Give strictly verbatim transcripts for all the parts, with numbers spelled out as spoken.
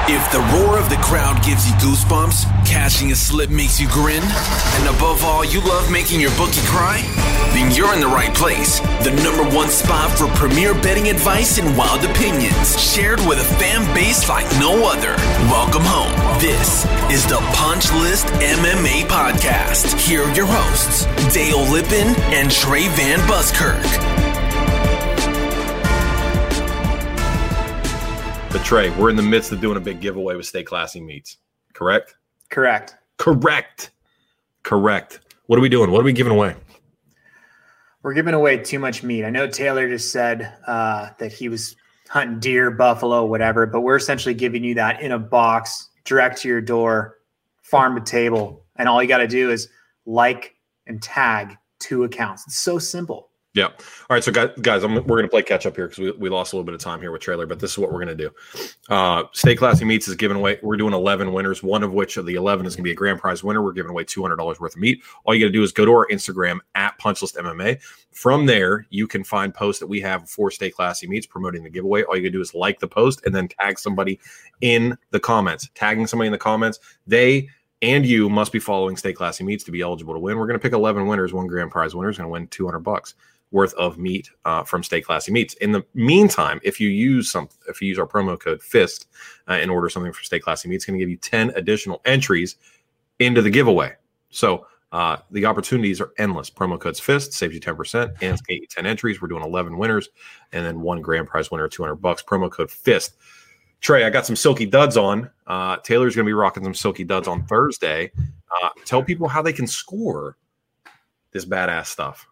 If the roar of the crowd gives you goosebumps, cashing a slip makes you grin, and above all, you love making your bookie cry, then you're in the right place. The number one spot for premier betting advice and wild opinions, shared with a fan base like no other. Welcome home. This is the Punch List M M A Podcast. Here are your hosts, Dale Lippin and Trey Van Buskirk. But Trey, we're in the midst of doing a big giveaway with Stay Classy Meats, correct? Correct. Correct. Correct. What are we doing? What are we giving away? We're giving away too much meat. I know Taylor just said uh, that he was hunting deer, buffalo, whatever, but we're essentially giving you that in a box, direct to your door, farm to table. And all you got to do is like and tag two accounts. It's so simple. Yeah. All right. So guys, guys I'm, we're going to play catch up here because we, we lost a little bit of time here with trailer, but this is what we're going to do. Uh, Stay Classy Meats is giving away. We're doing eleven winners, one of which of the eleven is going to be a grand prize winner. We're giving away two hundred dollars worth of meat. All you got to do is go to our Instagram at Punchlist M M A. From there, you can find posts that we have for Stay Classy Meats promoting the giveaway. All you got to do is like the post and then tag somebody in the comments. Tagging somebody in the comments, they and you must be following Stay Classy Meats to be eligible to win. We're going to pick eleven winners. One grand prize winner is going to win two hundred bucks worth of meat uh, from Stay Classy Meats. In the meantime, if you use some, if you use our promo code FIST uh, and order something for Stay Classy Meats, it's going to give you ten additional entries into the giveaway. So uh, the opportunities are endless. Promo code's FIST saves you ten percent and get you ten entries. We're doing eleven winners and then one grand prize winner, two hundred bucks. Promo code FIST. Trey, I got some Silky Duds on. Uh, Taylor's going to be rocking some Silky Duds on Thursday. Uh, tell people how they can score this badass stuff.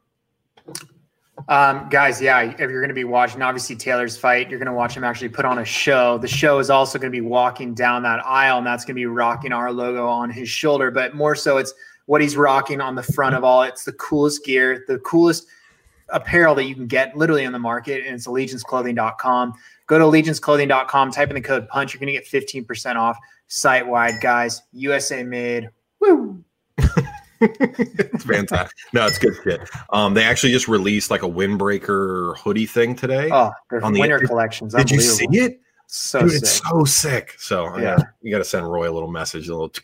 Um, guys, yeah, if you're going to be watching, obviously, Taylor's fight, you're going to watch him actually put on a show. The show is also going to be walking down that aisle, and that's going to be rocking our logo on his shoulder. But more so, it's what he's rocking on the front of all. It's the coolest gear, the coolest apparel that you can get literally on the market, and it's allegiance clothing dot com. Go to allegiance clothing dot com, type in the code PUNCH. You're going to get fifteen percent off site-wide, guys. U S A made. Woo! It's fantastic. No, it's good shit. Um, they actually just released like a windbreaker hoodie thing today. Oh, their on winter the, collections. Did you see it? So Dude, sick. it's so sick. So Yeah. yeah, you got to send Roy a little message, a little.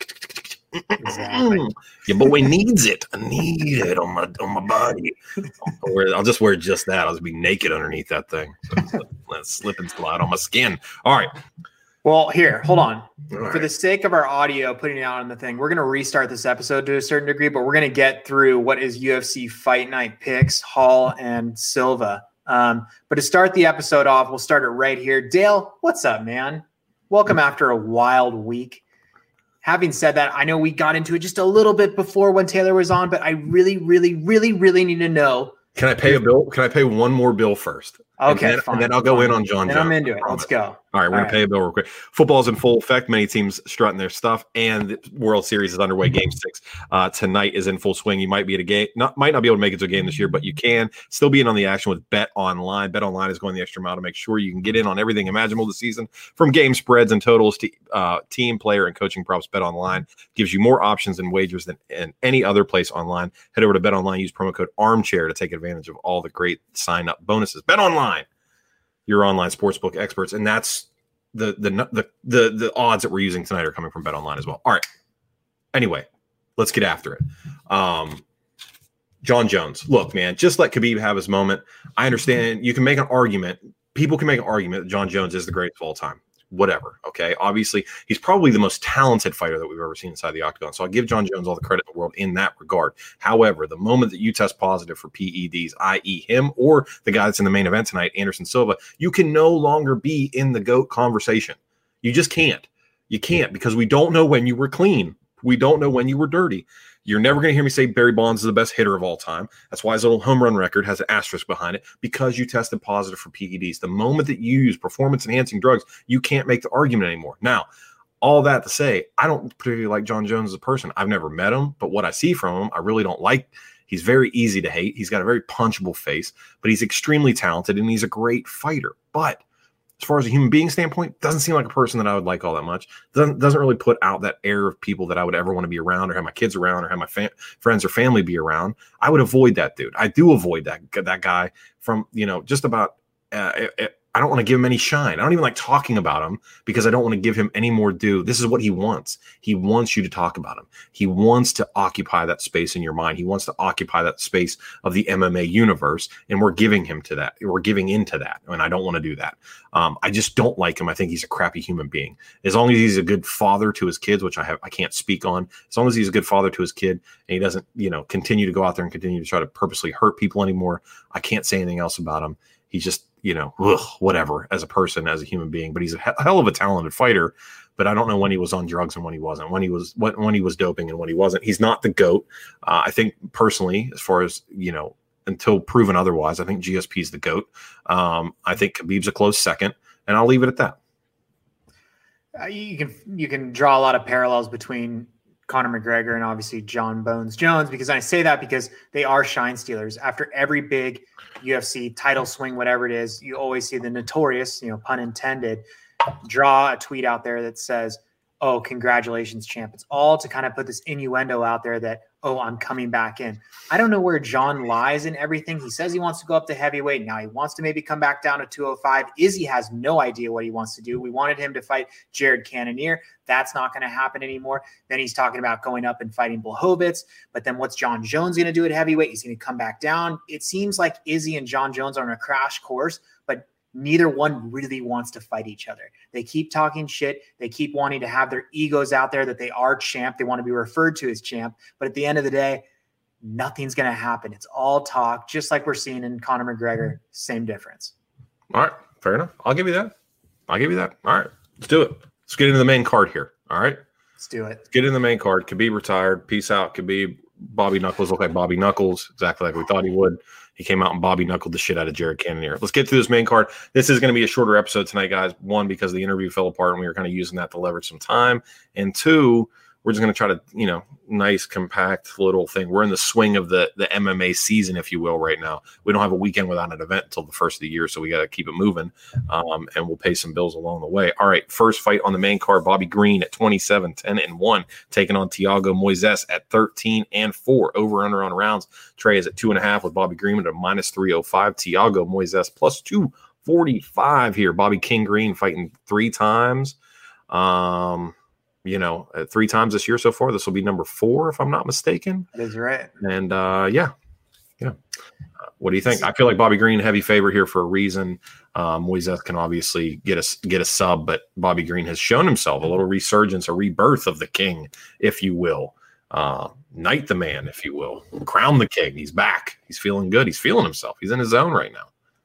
Exactly. Your boy needs it. I need it on my on my body. I'll, wear, I'll just wear just that. I'll just be naked underneath that thing. So let it slip and slide on my skin. All right. Well, here, hold on. All right. For the sake of our audio, putting it out on the thing, we're going to restart this episode to a certain degree, but we're going to get through what is U F C Fight Night picks, Hall and Silva. Um, but to start the episode off, we'll start it right here. Dale, what's up, man? Welcome after a wild week. Having said that, I know we got into it just a little bit before when Taylor was on, but I really, really, really, really need to know. Can I pay a bill? Can I pay one more bill first? Okay, and then, fine. And then I'll go fine. in on John Then Jones. I'm into it. Let's go. All right, we're All going right. to pay a bill real quick. Football's in full effect. Many teams strutting their stuff, and the World Series is underway. Game six uh, tonight is in full swing. You might be at a game, not might not be able to make it to a game this year, but you can still be in on the action with Bet Online. Bet Online is going the extra mile to make sure you can get in on everything imaginable this season, from game spreads and totals to uh, team, player, and coaching props. Bet Online gives you more options and wagers than in any other place online. Head over to Bet Online. Use promo code Armchair to take advantage of all the great sign-up bonuses. Bet Online, your online sportsbook experts, and that's the the the the the odds that we're using tonight are coming from Bet Online as well. All right. Anyway, let's get after it. Um, John Jones. Look, man, just let Khabib have his moment. I understand you can make an argument. People can make an argument that John Jones is the greatest of all time. Whatever. Okay. Obviously, he's probably the most talented fighter that we've ever seen inside the octagon. So I'll give John Jones all the credit in the world in that regard. However, the moment that you test positive for P E Ds, that is him or the guy that's in the main event tonight, Anderson Silva, you can no longer be in the GOAT conversation. You just can't. You can't, because we don't know when you were clean. We don't know when you were dirty. You're never going to hear me say Barry Bonds is the best hitter of all time. That's why his little home run record has an asterisk behind it, because you tested positive for P E Ds. The moment that you use performance-enhancing drugs, you can't make the argument anymore. Now, all that to say, I don't particularly like John Jones as a person. I've never met him, but what I see from him, I really don't like. He's very easy to hate. He's got a very punchable face, but he's extremely talented, and he's a great fighter. But as far as a human being standpoint, doesn't seem like a person that I would like all that much. Doesn't doesn't really put out that air of people that I would ever want to be around, or have my kids around, or have my fam- friends or family be around. I would avoid that dude. I do avoid that that guy from, you know, just about uh, I don't want to give him any shine. I don't even like talking about him because I don't want to give him any more due. This is what he wants. He wants you to talk about him. He wants to occupy that space in your mind. He wants to occupy that space of the M M A universe, and we're giving him to that. We're giving into that, and I don't want to do that. Um, I just don't like him. I think he's a crappy human being. As long as he's a good father to his kids, which I have, I can't speak on. As long as he's a good father to his kid, and he doesn't, you know, continue to go out there and continue to try to purposely hurt people anymore, I can't say anything else about him. He's just, you know, ugh, whatever as a person, as a human being. But he's a hell of a talented fighter. But I don't know when he was on drugs and when he wasn't, when he was when, when he was doping and when he wasn't. He's not the GOAT. Uh, I think personally, as far as, you know, until proven otherwise, I think G S P is the GOAT. Um, I think Khabib's a close second, and I'll leave it at that. Uh, you can you can draw a lot of parallels between Conor McGregor and obviously John Bones Jones, because I say that because they are shine stealers. After every big U F C title swing, whatever it is, you always see the notorious, you know, pun intended, draw a tweet out there that says, "Oh, congratulations, champ." It's all to kind of put this innuendo out there that, "Oh, I'm coming back in." I don't know where John lies in everything. He says he wants to go up to heavyweight. Now he wants to maybe come back down to two oh five. Izzy has no idea what he wants to do. We wanted him to fight Jared Cannonier. That's not going to happen anymore. Then he's talking about going up and fighting Blachowicz. But then what's John Jones going to do at heavyweight? He's going to come back down. It seems like Izzy and John Jones are on a crash course, but neither one really wants to fight each other. They keep talking shit. They keep wanting to have their egos out there that they are champ. They want to be referred to as champ. But at the end of the day, nothing's going to happen. It's all talk, just like we're seeing in Conor McGregor. Same difference. All right. Fair enough. I'll give you that. I'll give you that. All right. Let's do it. Let's get into the main card here. All right. Let's do it. Let's get in the main card. Khabib retired. Peace out, Khabib. Bobby Knuckles looked like Bobby Knuckles, exactly like we thought he would. He came out and Bobby knuckled the shit out of Jared Cannonier. Let's get through this main card. This is going to be a shorter episode tonight, guys. One, because the interview fell apart and we were kind of using that to leverage some time. And two, we're just going to try to, you know, nice, compact little thing. We're in the swing of the, the M M A season, if you will, right now. We don't have a weekend without an event until the first of the year, so we got to keep it moving, um, and we'll pay some bills along the way. All right, first fight on the main card, Bobby Green at twenty-seven, ten, and one, taking on Thiago Moises at thirteen and four. Over under on rounds. Trey is at two and a half with Bobby Green at a minus three oh five. Thiago Moises plus two forty-five here. Bobby King Green fighting three times. Um... You know, uh, three times this year so far. This will be number four, if I'm not mistaken. That is right. And uh, yeah, yeah. Uh, what do you think? I feel like Bobby Green heavy favorite here for a reason. Um, Moises can obviously get a get a sub, but Bobby Green has shown himself a little resurgence, a rebirth of the king, if you will. Uh, knight the man, if you will. Crown the king. He's back. He's feeling good. He's feeling himself. He's in his zone right now.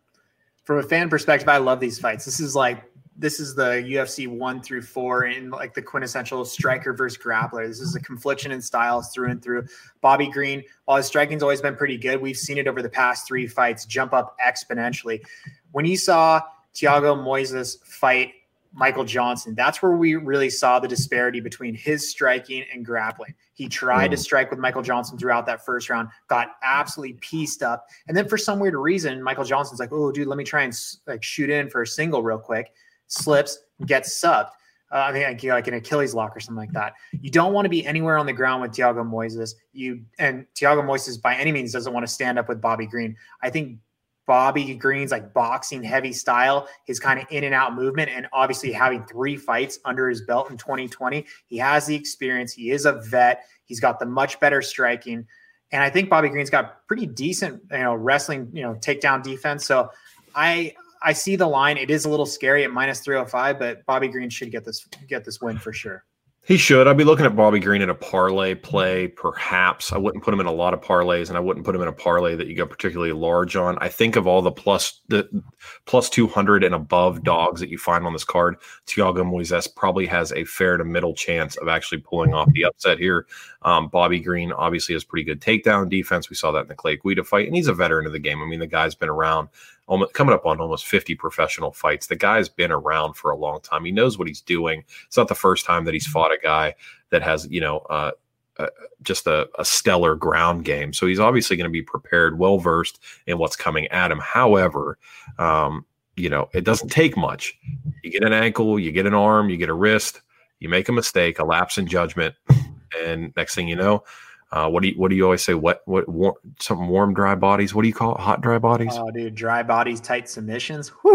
From a fan perspective, I love these fights. This is like. This is the U F C one through four in like the quintessential striker versus grappler. This is a confliction in styles through and through. Bobby Green, while his striking's always been pretty good, we've seen it over the past three fights jump up exponentially. When you saw Thiago Moises fight Michael Johnson, that's where we really saw the disparity between his striking and grappling. He tried mm. to strike with Michael Johnson throughout that first round, got absolutely pieced up. And then for some weird reason, Michael Johnson's like, oh, dude, let me try and like shoot in for a single real quick. Slips, gets subbed. Uh, I mean, like, like an Achilles lock or something like that. You don't want to be anywhere on the ground with Thiago Moises. You and Thiago Moises by any means doesn't want to stand up with Bobby Green. I think Bobby Green's like boxing heavy style, his kind of in and out movement, and obviously having three fights under his belt in twenty twenty, he has the experience. He is a vet. He's got the much better striking, and I think Bobby Green's got pretty decent, you know, wrestling, you know, takedown defense. So I. I see the line. It is a little scary at minus three oh five, but Bobby Green should get this get this win for sure. He should. I'd be looking at Bobby Green in a parlay play, perhaps. I wouldn't put him in a lot of parlays, and I wouldn't put him in a parlay that you go particularly large on. I think of all the plus the plus two hundred and above dogs that you find on this card, Thiago Moises probably has a fair to middle chance of actually pulling off the upset here. Um, Bobby Green obviously has pretty good takedown defense. We saw that in the Clay Guida fight, and he's a veteran of the game. I mean, the guy's been around. Almost, coming up on almost fifty professional fights. The guy's been around for a long time. He knows what he's doing. It's not the first time that he's fought a guy that has, you know, uh, uh, just a, a stellar ground game. So he's obviously going to be prepared, well-versed in what's coming at him. However, um, you know, it doesn't take much. You get an ankle, you get an arm, you get a wrist, you make a mistake, a lapse in judgment, and next thing you know, Uh, what do you what do you always say? What what warm, something warm, dry bodies? What do you call it? Hot, dry bodies? Oh, dude, dry bodies, tight submissions. Whew.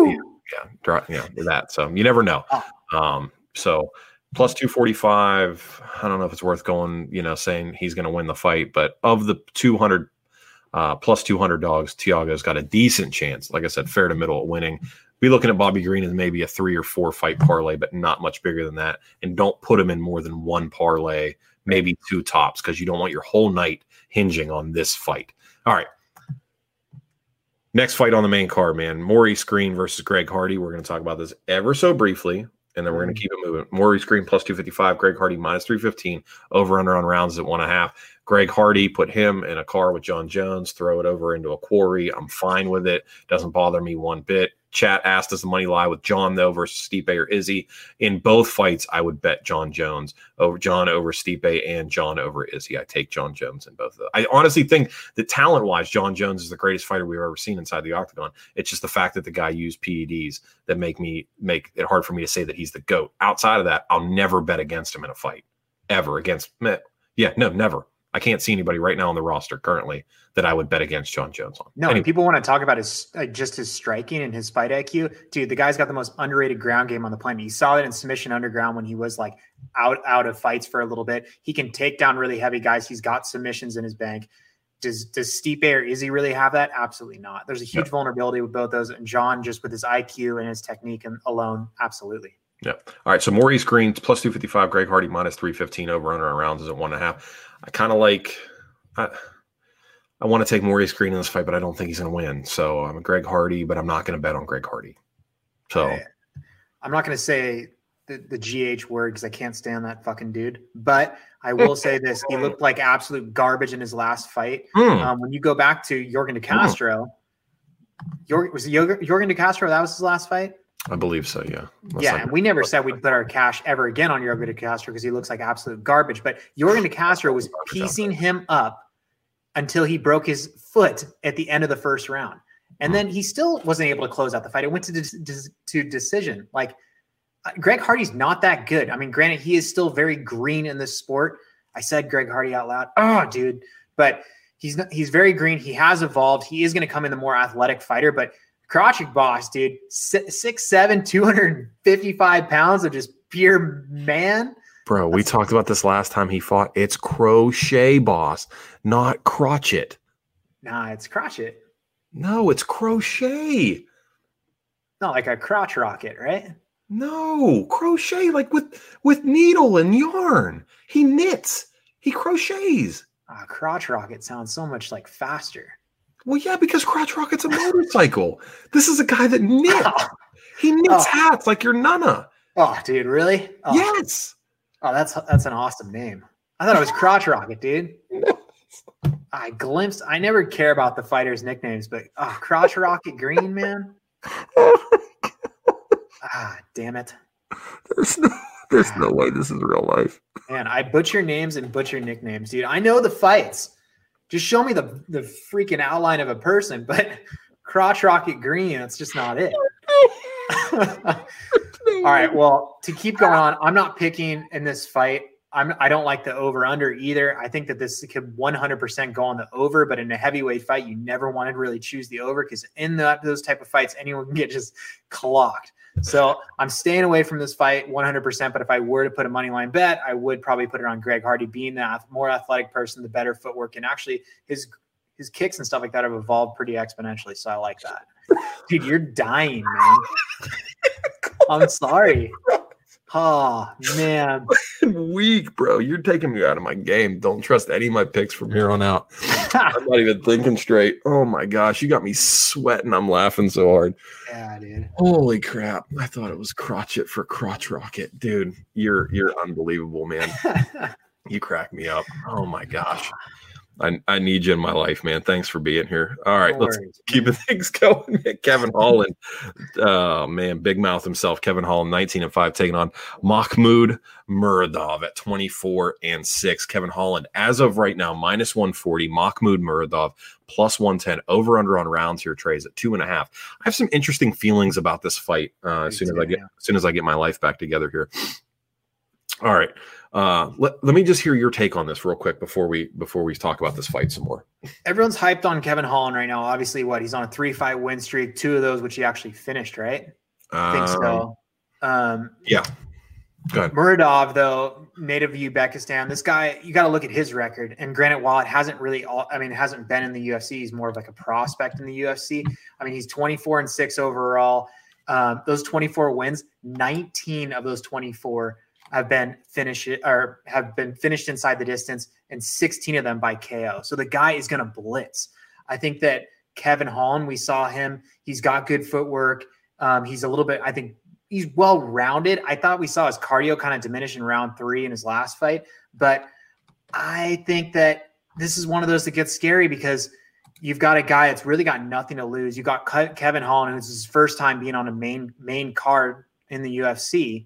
Yeah, draw, yeah, that. So you never know. Oh. Um, so plus two forty-five. I don't know if it's worth going, you know, saying he's going to win the fight, but of the two hundred uh, plus two hundred dogs, Tiago's got a decent chance. Like I said, fair to middle at winning. Be looking at Bobby Green as maybe a three or four fight parlay, but not much bigger than that. And don't put him in more than one parlay, maybe two tops, because you don't want your whole night hinging on this fight. All right. Next fight on the main card, man. Maurice Green versus Greg Hardy. We're going to talk about this ever so briefly, and then we're going to keep it moving. Maurice Green plus two fifty-five, Greg Hardy minus three fifteen, over under on rounds at one and a half. Greg Hardy, put him in a car with John Jones, throw it over into a quarry. I'm fine with it. Doesn't bother me one bit. Chat asked, does the money lie with John, though, versus Stipe or Izzy? In both fights, I would bet John Jones over John over Stipe and John over Izzy. I take John Jones in both of them. I honestly think that talent-wise, John Jones is the greatest fighter we've ever seen inside the octagon. It's just the fact that the guy used P E Ds that make me make it hard for me to say that he's the GOAT. Outside of that, I'll never bet against him in a fight. Ever. Against me. Yeah, no, never. I can't see anybody right now on the roster currently that I would bet against John Jones on. No, anyway. People want to talk about his like, just his striking and his fight I Q. Dude, the guy's got the most underrated ground game on the planet. You saw it in Submission Underground when he was like out out of fights for a little bit. He can take down really heavy guys. He's got submissions in his bank. Does does Stipe or Izzy really have that? Absolutely not. There's a huge yeah. vulnerability with both those. And John, just with his I Q and his technique and alone, absolutely. Yeah. All right. So Maurice Green plus two fifty-five, Greg Hardy minus three fifteen, over under rounds is at one and a half. I kind of like. I, I want to take Maurice Green in this fight, but I don't think he's going to win. So I'm a Greg Hardy, but I'm not going to bet on Greg Hardy. So I'm not going to say the, the G H word because I can't stand that fucking dude. But I will say this: he looked like absolute garbage in his last fight. Mm. Um, when you go back to Jorgen De Castro, mm. Jorgen, was it Jorgen De Castro? That was his last fight. I believe so, yeah. Unless yeah, I'm, and we never said we'd put our cash ever again on Jorgen De Castro because he looks like absolute garbage. But Jorgen De Castro was piecing him up until he broke his foot at the end of the first round. And then he still wasn't able to close out the fight. It went to de- de- to decision. Like, Greg Hardy's not that good. I mean, granted, he is still very green in this sport. I said Greg Hardy out loud. Oh, dude. But he's not, he's very green. He has evolved. He is going to come in the more athletic fighter. But Krachik boss, dude, six seven, two hundred fifty-five pounds of just pure man. Bro, we talked about this last time he fought. It's Crochet boss, not Crotchet. Nah, it's Crotchet. No, it's Crochet. Not like a crotch rocket, right? No, crochet like with with needle and yarn. He knits. He crochets. Uh, crotch rocket sounds so much like faster. Well, yeah, because crotch rocket's a motorcycle. This is a guy that knits. Oh. He knits oh. hats like your nana. Oh, dude, really? Oh. Yes. Oh, that's that's an awesome name. I thought it was Crotch Rocket, dude. I glimpsed. I never care about the fighters' nicknames, but oh, Crotch Rocket Green, man. Ah, damn it. There's no, there's no way this is real life. Man, I butcher names and butcher nicknames, dude. I know the fights. Just show me the the freaking outline of a person, but Crotch Rocket Green, that's just not it. All right, well, to keep going on, I'm not picking in this fight. I'm, I don't like the over-under either. I think that this could one hundred percent go on the over, but in a heavyweight fight, you never want to really choose the over because in the, those type of fights, anyone can get just clocked. So I'm staying away from this fight one hundred percent, but if I were to put a money line bet, I would probably put it on Greg Hardy. Being the more athletic person, the better footwork, and actually his his kicks and stuff like that have evolved pretty exponentially, so I like that. Dude, you're dying, man. I'm sorry. Oh, man. Weak, bro. You're taking me out of my game. Don't trust any of my picks from here on out. I'm not even thinking straight. Oh, my gosh. You got me sweating. I'm laughing so hard. Yeah, dude. Holy crap. I thought it was Crotchet for Crotch Rocket. Dude, you're you're unbelievable, man. You crack me up. Oh, my gosh. I, I need you in my life, man. Thanks for being here. All right, no let's worries, keep man. things going. Kevin Holland, oh man, big mouth himself. Kevin Holland, nineteen and five, taking on Mahmoud Muradov at twenty-four and six. Kevin Holland, as of right now, minus one forty. Mahmoud Muradov plus one ten. Over under on rounds here. Trays at two and a half. I have some interesting feelings about this fight. Uh, as soon as I get, as soon as I get my life back together here. All right. Uh, let, let me just hear your take on this real quick before we before we talk about this fight some more. Everyone's hyped on Kevin Holland right now. Obviously, what he's on a three fight win streak, two of those which he actually finished, right? I think so. Um, yeah. Go ahead. Muradov, though, native Uzbekistan, this guy, you got to look at his record. And granted, while it hasn't really, all, I mean, it hasn't been in the U F C, he's more of like a prospect in the U F C. I mean, he's twenty-four and six overall. Um, those twenty-four wins, nineteen of those twenty-four have been finished or have been finished inside the distance, and sixteen of them by K O. So the guy is going to blitz. I think that Kevin Holland, we saw him. He's got good footwork. Um, he's a little bit, I think, he's well-rounded. I thought we saw his cardio kind of diminish in round three in his last fight, but I think that this is one of those that gets scary because you've got a guy that's really got nothing to lose. You got Kevin Holland, who's his first time being on a main main card in the U F C.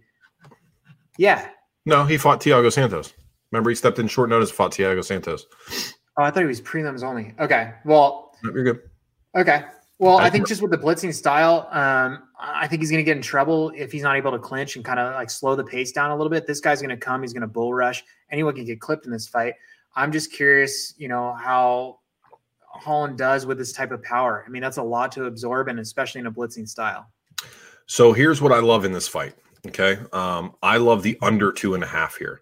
Yeah. No, he fought Thiago Santos. Remember, he stepped in short notice, fought Thiago Santos. Oh, I thought he was prelims only. Okay. Well, no, you're good. Okay. Well, I think just with the blitzing style, um, I think he's going to get in trouble if he's not able to clinch and kind of like slow the pace down a little bit. This guy's going to come. He's going to bull rush. Anyone can get clipped in this fight. I'm just curious, you know, how Holland does with this type of power. I mean, that's a lot to absorb, and especially in a blitzing style. So here's what I love in this fight. Okay. Um, I love the under two and a half here.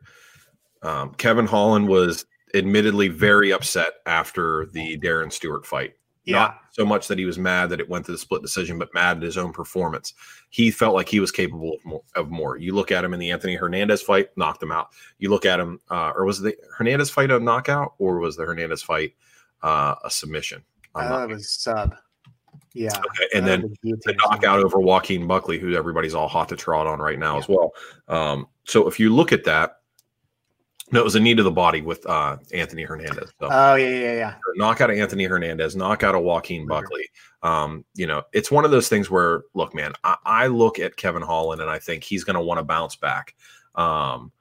Um, Kevin Holland was admittedly very upset after the Darren Stewart fight. Yeah. Not so much that he was mad that it went to the split decision, but mad at his own performance. He felt like he was capable of more. Of more. You look at him in the Anthony Hernandez fight, knocked him out. You look at him, uh, or was the Hernandez fight a knockout, or was the Hernandez fight uh, a submission? I thought it was sub. Yeah. Okay. And then the knockout over Joaquin Buckley, who everybody's all hot to trot on right now yeah. as well. Um, so if you look at that, no, it was a knee to the body with uh, Anthony Hernandez. So, oh, yeah, yeah, yeah. Knockout of Anthony Hernandez, knockout of Joaquin Buckley. Um, you know, it's one of those things where, look, man, I, I look at Kevin Holland and I think he's going to want to bounce back. Um,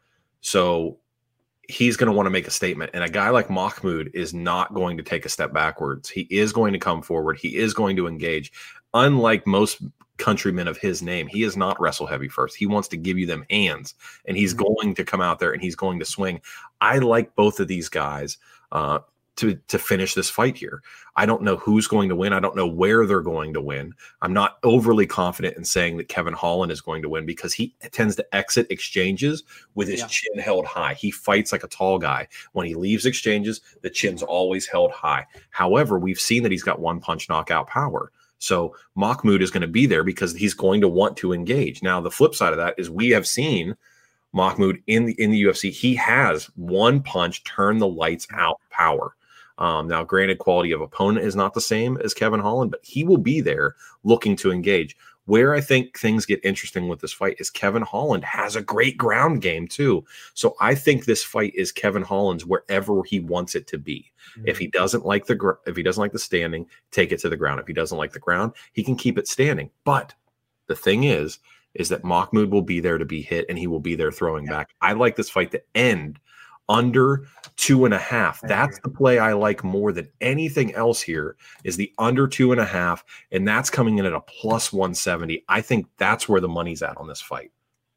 so he's going to want to make a statement. And a guy like Mahmoud is not going to take a step backwards. He is going to come forward. He is going to engage. Unlike most countrymen of his name, he is not wrestle heavy first. He wants to give you them hands, and he's mm-hmm. going to come out there and he's going to swing. I like both of these guys uh, to to finish this fight here. I don't know who's going to win. I don't know where they're going to win. I'm not overly confident in saying that Kevin Holland is going to win because he tends to exit exchanges with his yeah. chin held high. He fights like a tall guy. When he leaves exchanges, the chin's always held high. However, we've seen that he's got one punch knockout power. So Mahmoud is going to be there because he's going to want to engage. Now, the flip side of that is we have seen Mahmoud in the in the U F C. He has one punch, turn the lights out power. Um, now, granted, quality of opponent is not the same as Kevin Holland, but he will be there looking to engage. Where I think things get interesting with this fight is Kevin Holland has a great ground game too. So I think this fight is Kevin Holland's wherever he wants it to be. Mm-hmm. If he doesn't like the gr- if he doesn't like the standing, take it to the ground. If he doesn't like the ground, he can keep it standing. But the thing is, is that Mahmoud will be there to be hit and he will be there throwing yeah. back. I like this fight to end under two and a half. That's the play I like more than anything else here is the under two and a half. And that's coming in at a plus one seventy. I think that's where the money's at on this fight.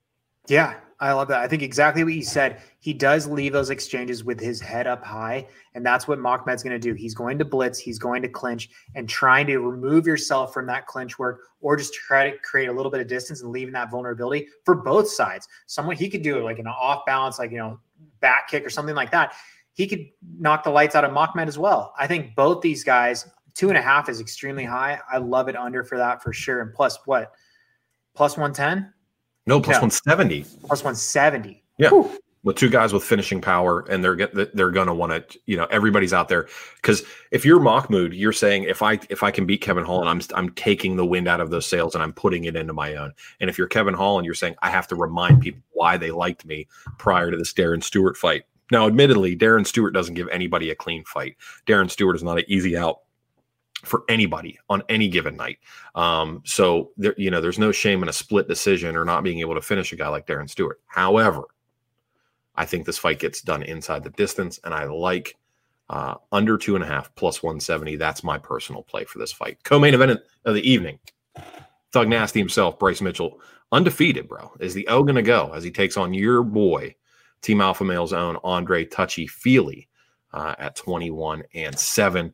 Yeah, I love that. I think exactly what you said. He does leave those exchanges with his head up high. And that's what Makhmed's going to do. He's going to blitz. He's going to clinch and trying to remove yourself from that clinch work or just try to create a little bit of distance and leaving that vulnerability for both sides. Someone, he could do it like an off balance, like, you know, back kick or something like that. He could knock the lights out of Makhmed as well. I think both these guys, two and a half is extremely high. I love it under for that for sure. And plus what? Plus one ten? No, plus no. one seventy. Plus one seventy. Yeah. Whew. With two guys with finishing power, and they're get they're gonna want to, you know, everybody's out there. Because if you're Mahmoud, you're saying if I if I can beat Kevin Holland, I'm I'm taking the wind out of those sails and I'm putting it into my own. And if you're Kevin Holland, you're saying I have to remind people why they liked me prior to this Darren Stewart fight. Now, admittedly, Darren Stewart doesn't give anybody a clean fight. Darren Stewart is not an easy out for anybody on any given night. Um, so there, you know, there's no shame in a split decision or not being able to finish a guy like Darren Stewart. However, I think this fight gets done inside the distance, and I like uh, under two and a half plus one seventy. That's my personal play for this fight. Co-main event of the evening. Thug Nasty himself, Bryce Mitchell, undefeated, bro. Is the O going to go as he takes on your boy, Team Alpha Male's own Andre Touchy Feely uh, at twenty-one and seven.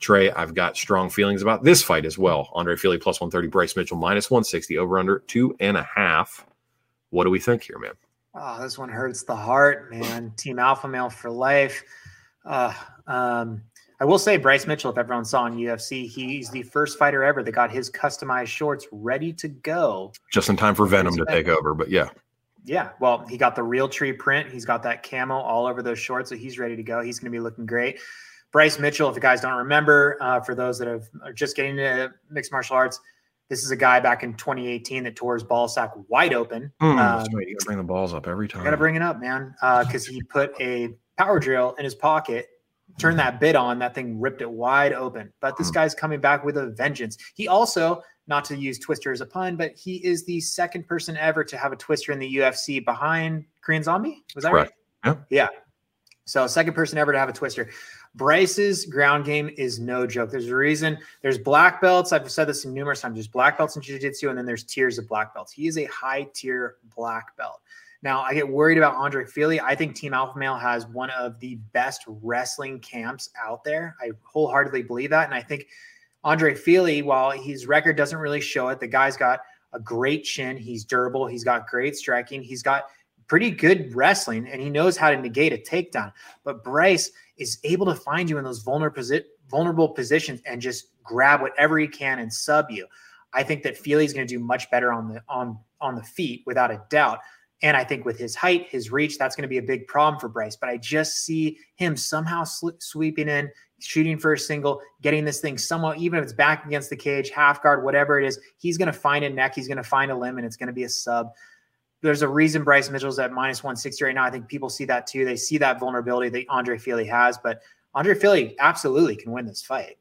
Trey, I've got strong feelings about this fight as well. Andre Fili plus one thirty, Bryce Mitchell minus one sixty, over under two and a half. What do we think here, man? Oh, this one hurts the heart, man. Team Alpha Male for life. Uh, um, I will say Bryce Mitchell, if everyone saw on U F C, he's the first fighter ever that got his customized shorts ready to go. Just in time for Venom to take over, but yeah. Yeah, well, he got the real tree print. He's got that camo all over those shorts, so he's ready to go. He's going to be looking great. Bryce Mitchell, if you guys don't remember, uh, for those that have, are just getting into mixed martial arts, this is a guy back in twenty eighteen that tore his ball sack wide open. Mm, um, that's right. You got to bring the balls up every time. Got to bring it up, man, because uh, he put a power drill in his pocket, turned that bit on, that thing ripped it wide open. But this guy's coming back with a vengeance. He also, not to use Twister as a pun, but he is the second person ever to have a Twister in the U F C behind Korean Zombie. Was that Correct. right? Yeah. Yeah. So second person ever to have a Twister. Bryce's ground game is no joke. There's a reason. There's black belts. I've said this numerous times. There's black belts in jiu-jitsu, and then there's tiers of black belts. He is a high-tier black belt. Now, I get worried about Andre Fili. I think Team Alpha Male has one of the best wrestling camps out there. I wholeheartedly believe that, and I think Andre Fili, while his record doesn't really show it, the guy's got a great chin. He's durable. He's got great striking. He's got pretty good wrestling, and he knows how to negate a takedown. But Bryce is able to find you in those vulnerable, posi- vulnerable positions and just grab whatever he can and sub you. I think that Fili is going to do much better on the on on the feet, without a doubt. And I think with his height, his reach, that's going to be a big problem for Bryce. But I just see him somehow sl- sweeping in, shooting for a single, getting this thing somewhat, even if it's back against the cage, half guard, whatever it is, he's going to find a neck, he's going to find a limb, and it's going to be a sub. There's a reason Bryce Mitchell's at minus one sixty right now. I think people see that too. They see that vulnerability that Andre Fili has, but Andre Fili absolutely can win this fight.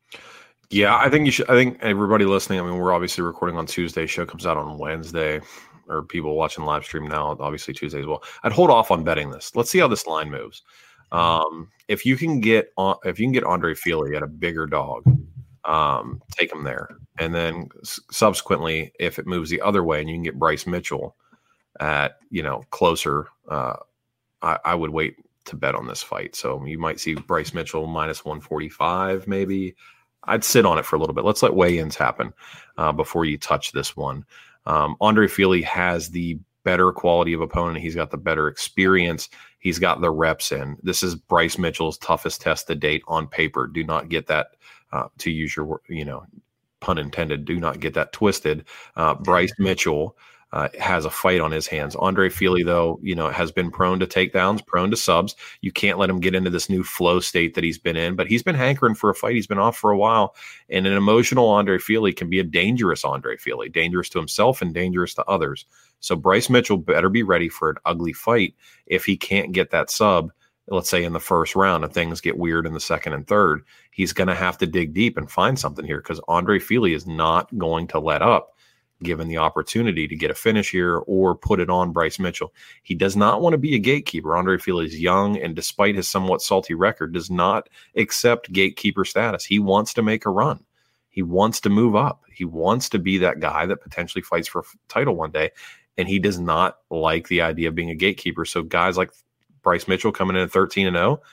Yeah, I think you should. I think everybody listening, I mean, we're obviously recording on Tuesday. Show comes out on Wednesday, or people watching live stream now, obviously Tuesday as well. I'd hold off on betting this. Let's see how this line moves. Um, if you can get on, if you can get Andre Fili at a bigger dog, um, take him there. And then s- subsequently, if it moves the other way and you can get Bryce Mitchell at, you know, closer, uh, I, I would wait to bet on this fight. So you might see Bryce Mitchell minus one forty-five, maybe. I'd sit on it for a little bit. Let's let weigh-ins happen uh, before you touch this one. Um, Andre Fili has the better quality of opponent. He's got the better experience. He's got the reps in. This is Bryce Mitchell's toughest test to date on paper. Do not get that, uh, to use your, you know, pun intended, do not get that twisted. Uh, Bryce Mitchell uh, has a fight on his hands. Andre Fili, though, you know, has been prone to takedowns, prone to subs. You can't let him get into this new flow state that he's been in, but he's been hankering for a fight. He's been off for a while, and an emotional Andre Fili can be a dangerous Andre Fili, dangerous to himself and dangerous to others. So Bryce Mitchell better be ready for an ugly fight if he can't get that sub, let's say in the first round, and things get weird in the second and third. He's going to have to dig deep and find something here, because Andre Fili is not going to let up given the opportunity to get a finish here or put it on Bryce Mitchell. He does not want to be a gatekeeper. Andre Fili is young, and despite his somewhat salty record, does not accept gatekeeper status. He wants to make a run. He wants to move up. He wants to be that guy that potentially fights for a title one day, and he does not like the idea of being a gatekeeper. So guys like Bryce Mitchell coming in at thirteen and oh,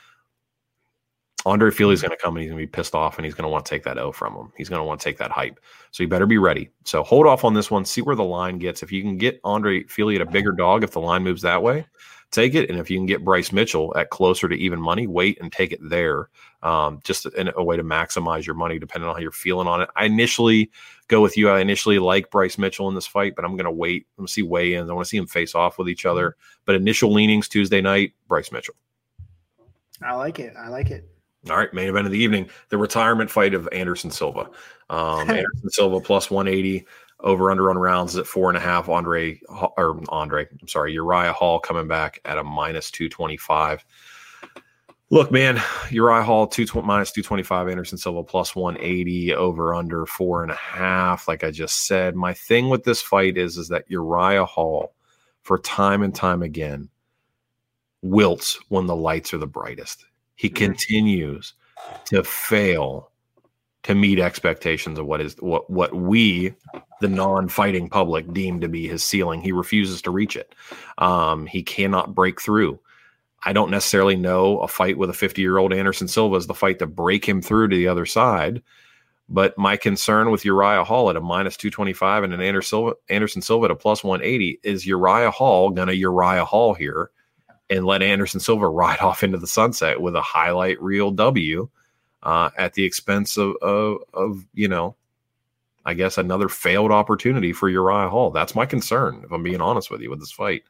Andre Fili is going to come and he's going to be pissed off, and he's going to want to take that O from him. He's going to want to take that hype. So you better be ready. So hold off on this one. See where the line gets. If you can get Andre Fili at a bigger dog, if the line moves that way, take it. And if you can get Bryce Mitchell at closer to even money, wait and take it there. Um, just in a way to maximize your money, depending on how you're feeling on it. I initially go with you. I initially like Bryce Mitchell in this fight, but I'm going to wait. I'm going to see weigh-ins. I want to see them face off with each other. But initial leanings Tuesday night, Bryce Mitchell. I like it. I like it. All right, main event of the evening, the retirement fight of Anderson Silva. Um, Anderson Silva plus one eighty, over under on rounds at four and a half. Andre, or Andre, I'm sorry, Uriah Hall coming back at a minus two twenty-five. Look, man, Uriah Hall two minus two twenty-five, Anderson Silva plus one eighty, over under four and a half. Like I just said, my thing with this fight is, is that Uriah Hall, for time and time again, wilts when the lights are the brightest. He continues to fail to meet expectations of what is what what we, the non-fighting public, deem to be his ceiling. He refuses to reach it. Um, he cannot break through. I don't necessarily know a fight with a fifty-year-old Anderson Silva is the fight to break him through to the other side. But my concern with Uriah Hall at a minus two twenty-five and an Anderson Silva, Anderson Silva at a plus one eighty is Uriah Hall going to Uriah Hall here and let Anderson Silva ride off into the sunset with a highlight reel W uh, at the expense of, of, of, you know, I guess another failed opportunity for Uriah Hall. That's my concern, if I'm being honest with you, with this fight.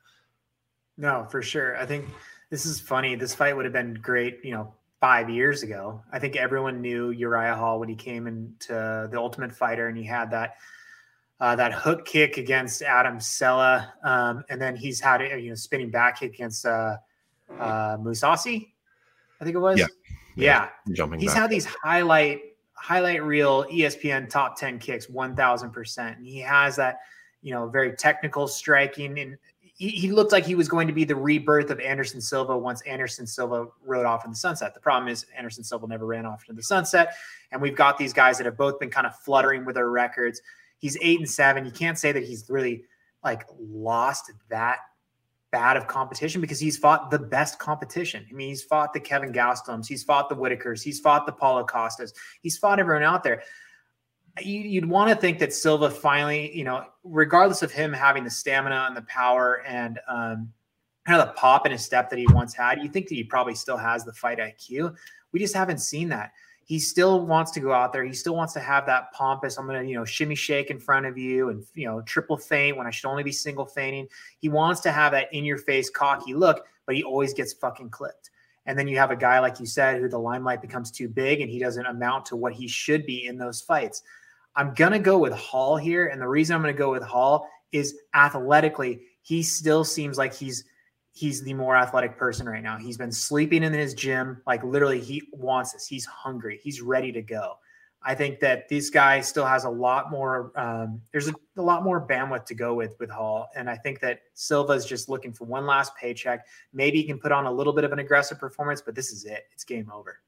No, for sure. I think this is funny. This fight would have been great, you know, five years ago. I think everyone knew Uriah Hall when he came into the Ultimate Fighter and he had that uh, that hook kick against Adam Sella. Um, and then he's had a you know, spinning back kick against uh, uh, Mousasi, I think it was. Yeah. Yeah. yeah. Jumping he's back. had these highlight, highlight reel E S P N top ten kicks, one thousand percent. And he has that, you know, very technical striking, and he, he looked like he was going to be the rebirth of Anderson Silva once Anderson Silva rode off in the sunset. The problem is Anderson Silva never ran off into the sunset. And we've got these guys that have both been kind of fluttering with their records. He's eight and seven. You can't say that he's really like lost that bad of competition because he's fought the best competition. I mean, he's fought the Kevin Gastelums. He's fought the Whitakers. He's fought the Paulo Costas. He's fought everyone out there. You'd want to think that Silva finally, you know, regardless of him having the stamina and the power and um, kind of the pop in his step that he once had, you think that he probably still has the fight I Q. We just haven't seen that. He still wants to go out there. He still wants to have that pompous, I'm going to, you know, shimmy shake in front of you and, you know, triple feint when I should only be single feinting. He wants to have that in your face, cocky look, but he always gets fucking clipped. And then you have a guy, like you said, who the limelight becomes too big and he doesn't amount to what he should be in those fights. I'm going to go with Hall here. And the reason I'm going to go with Hall is athletically, he still seems like he's he's the more athletic person right now. He's been sleeping in his gym. Like literally he wants this. He's hungry. He's ready to go. I think that this guy still has a lot more, um, there's a, a lot more bandwidth to go with with Hall. And I think that Silva is just looking for one last paycheck. Maybe he can put on a little bit of an aggressive performance, but this is it. It's game over.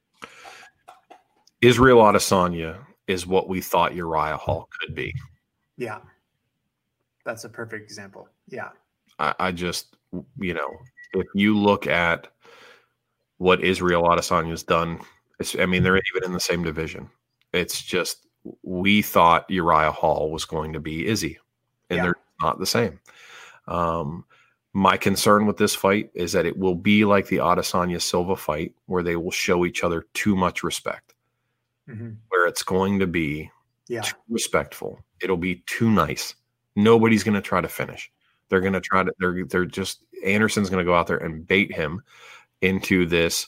Israel Adesanya is what we thought Uriah Hall could be. Yeah. That's a perfect example. Yeah. I, I just, you know, if you look at what Israel Adesanya's done, it's, I mean, they're even in the same division. It's just, we thought Uriah Hall was going to be Izzy, and yeah. They're not the same. Um, my concern with this fight is that it will be like the Adesanya Silva fight, where they will show each other too much respect, mm-hmm. where it's going to be yeah. too respectful. It'll be too nice. Nobody's going to try to finish. They're going to try to, they're, they're just, Anderson's going to go out there and bait him into this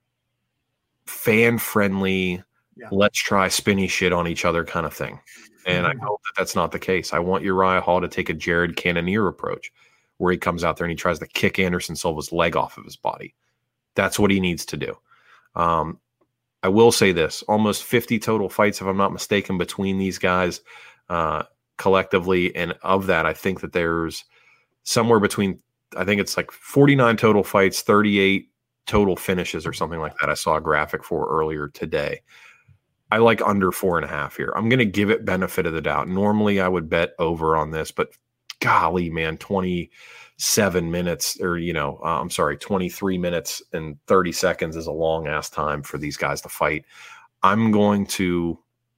fan friendly, yeah. let's try spinny shit on each other kind of thing. And mm-hmm. I hope that that's not the case. I want Uriah Hall to take a Jared Cannonier approach, where he comes out there and he tries to kick Anderson Silva's leg off of his body. That's what he needs to do. Um, I will say this, almost fifty total fights, if I'm not mistaken, between these guys uh, collectively. And of that, I think that there's somewhere between, I think it's like forty-nine total fights, thirty-eight total finishes or something like that. I saw a graphic for earlier today. I like under four and a half here. I'm going to give it benefit of the doubt. Normally I would bet over on this, but golly, man, twenty-seven minutes or, you know, uh, I'm sorry, twenty-three minutes and thirty seconds is a long ass time for these guys to fight. I'm going to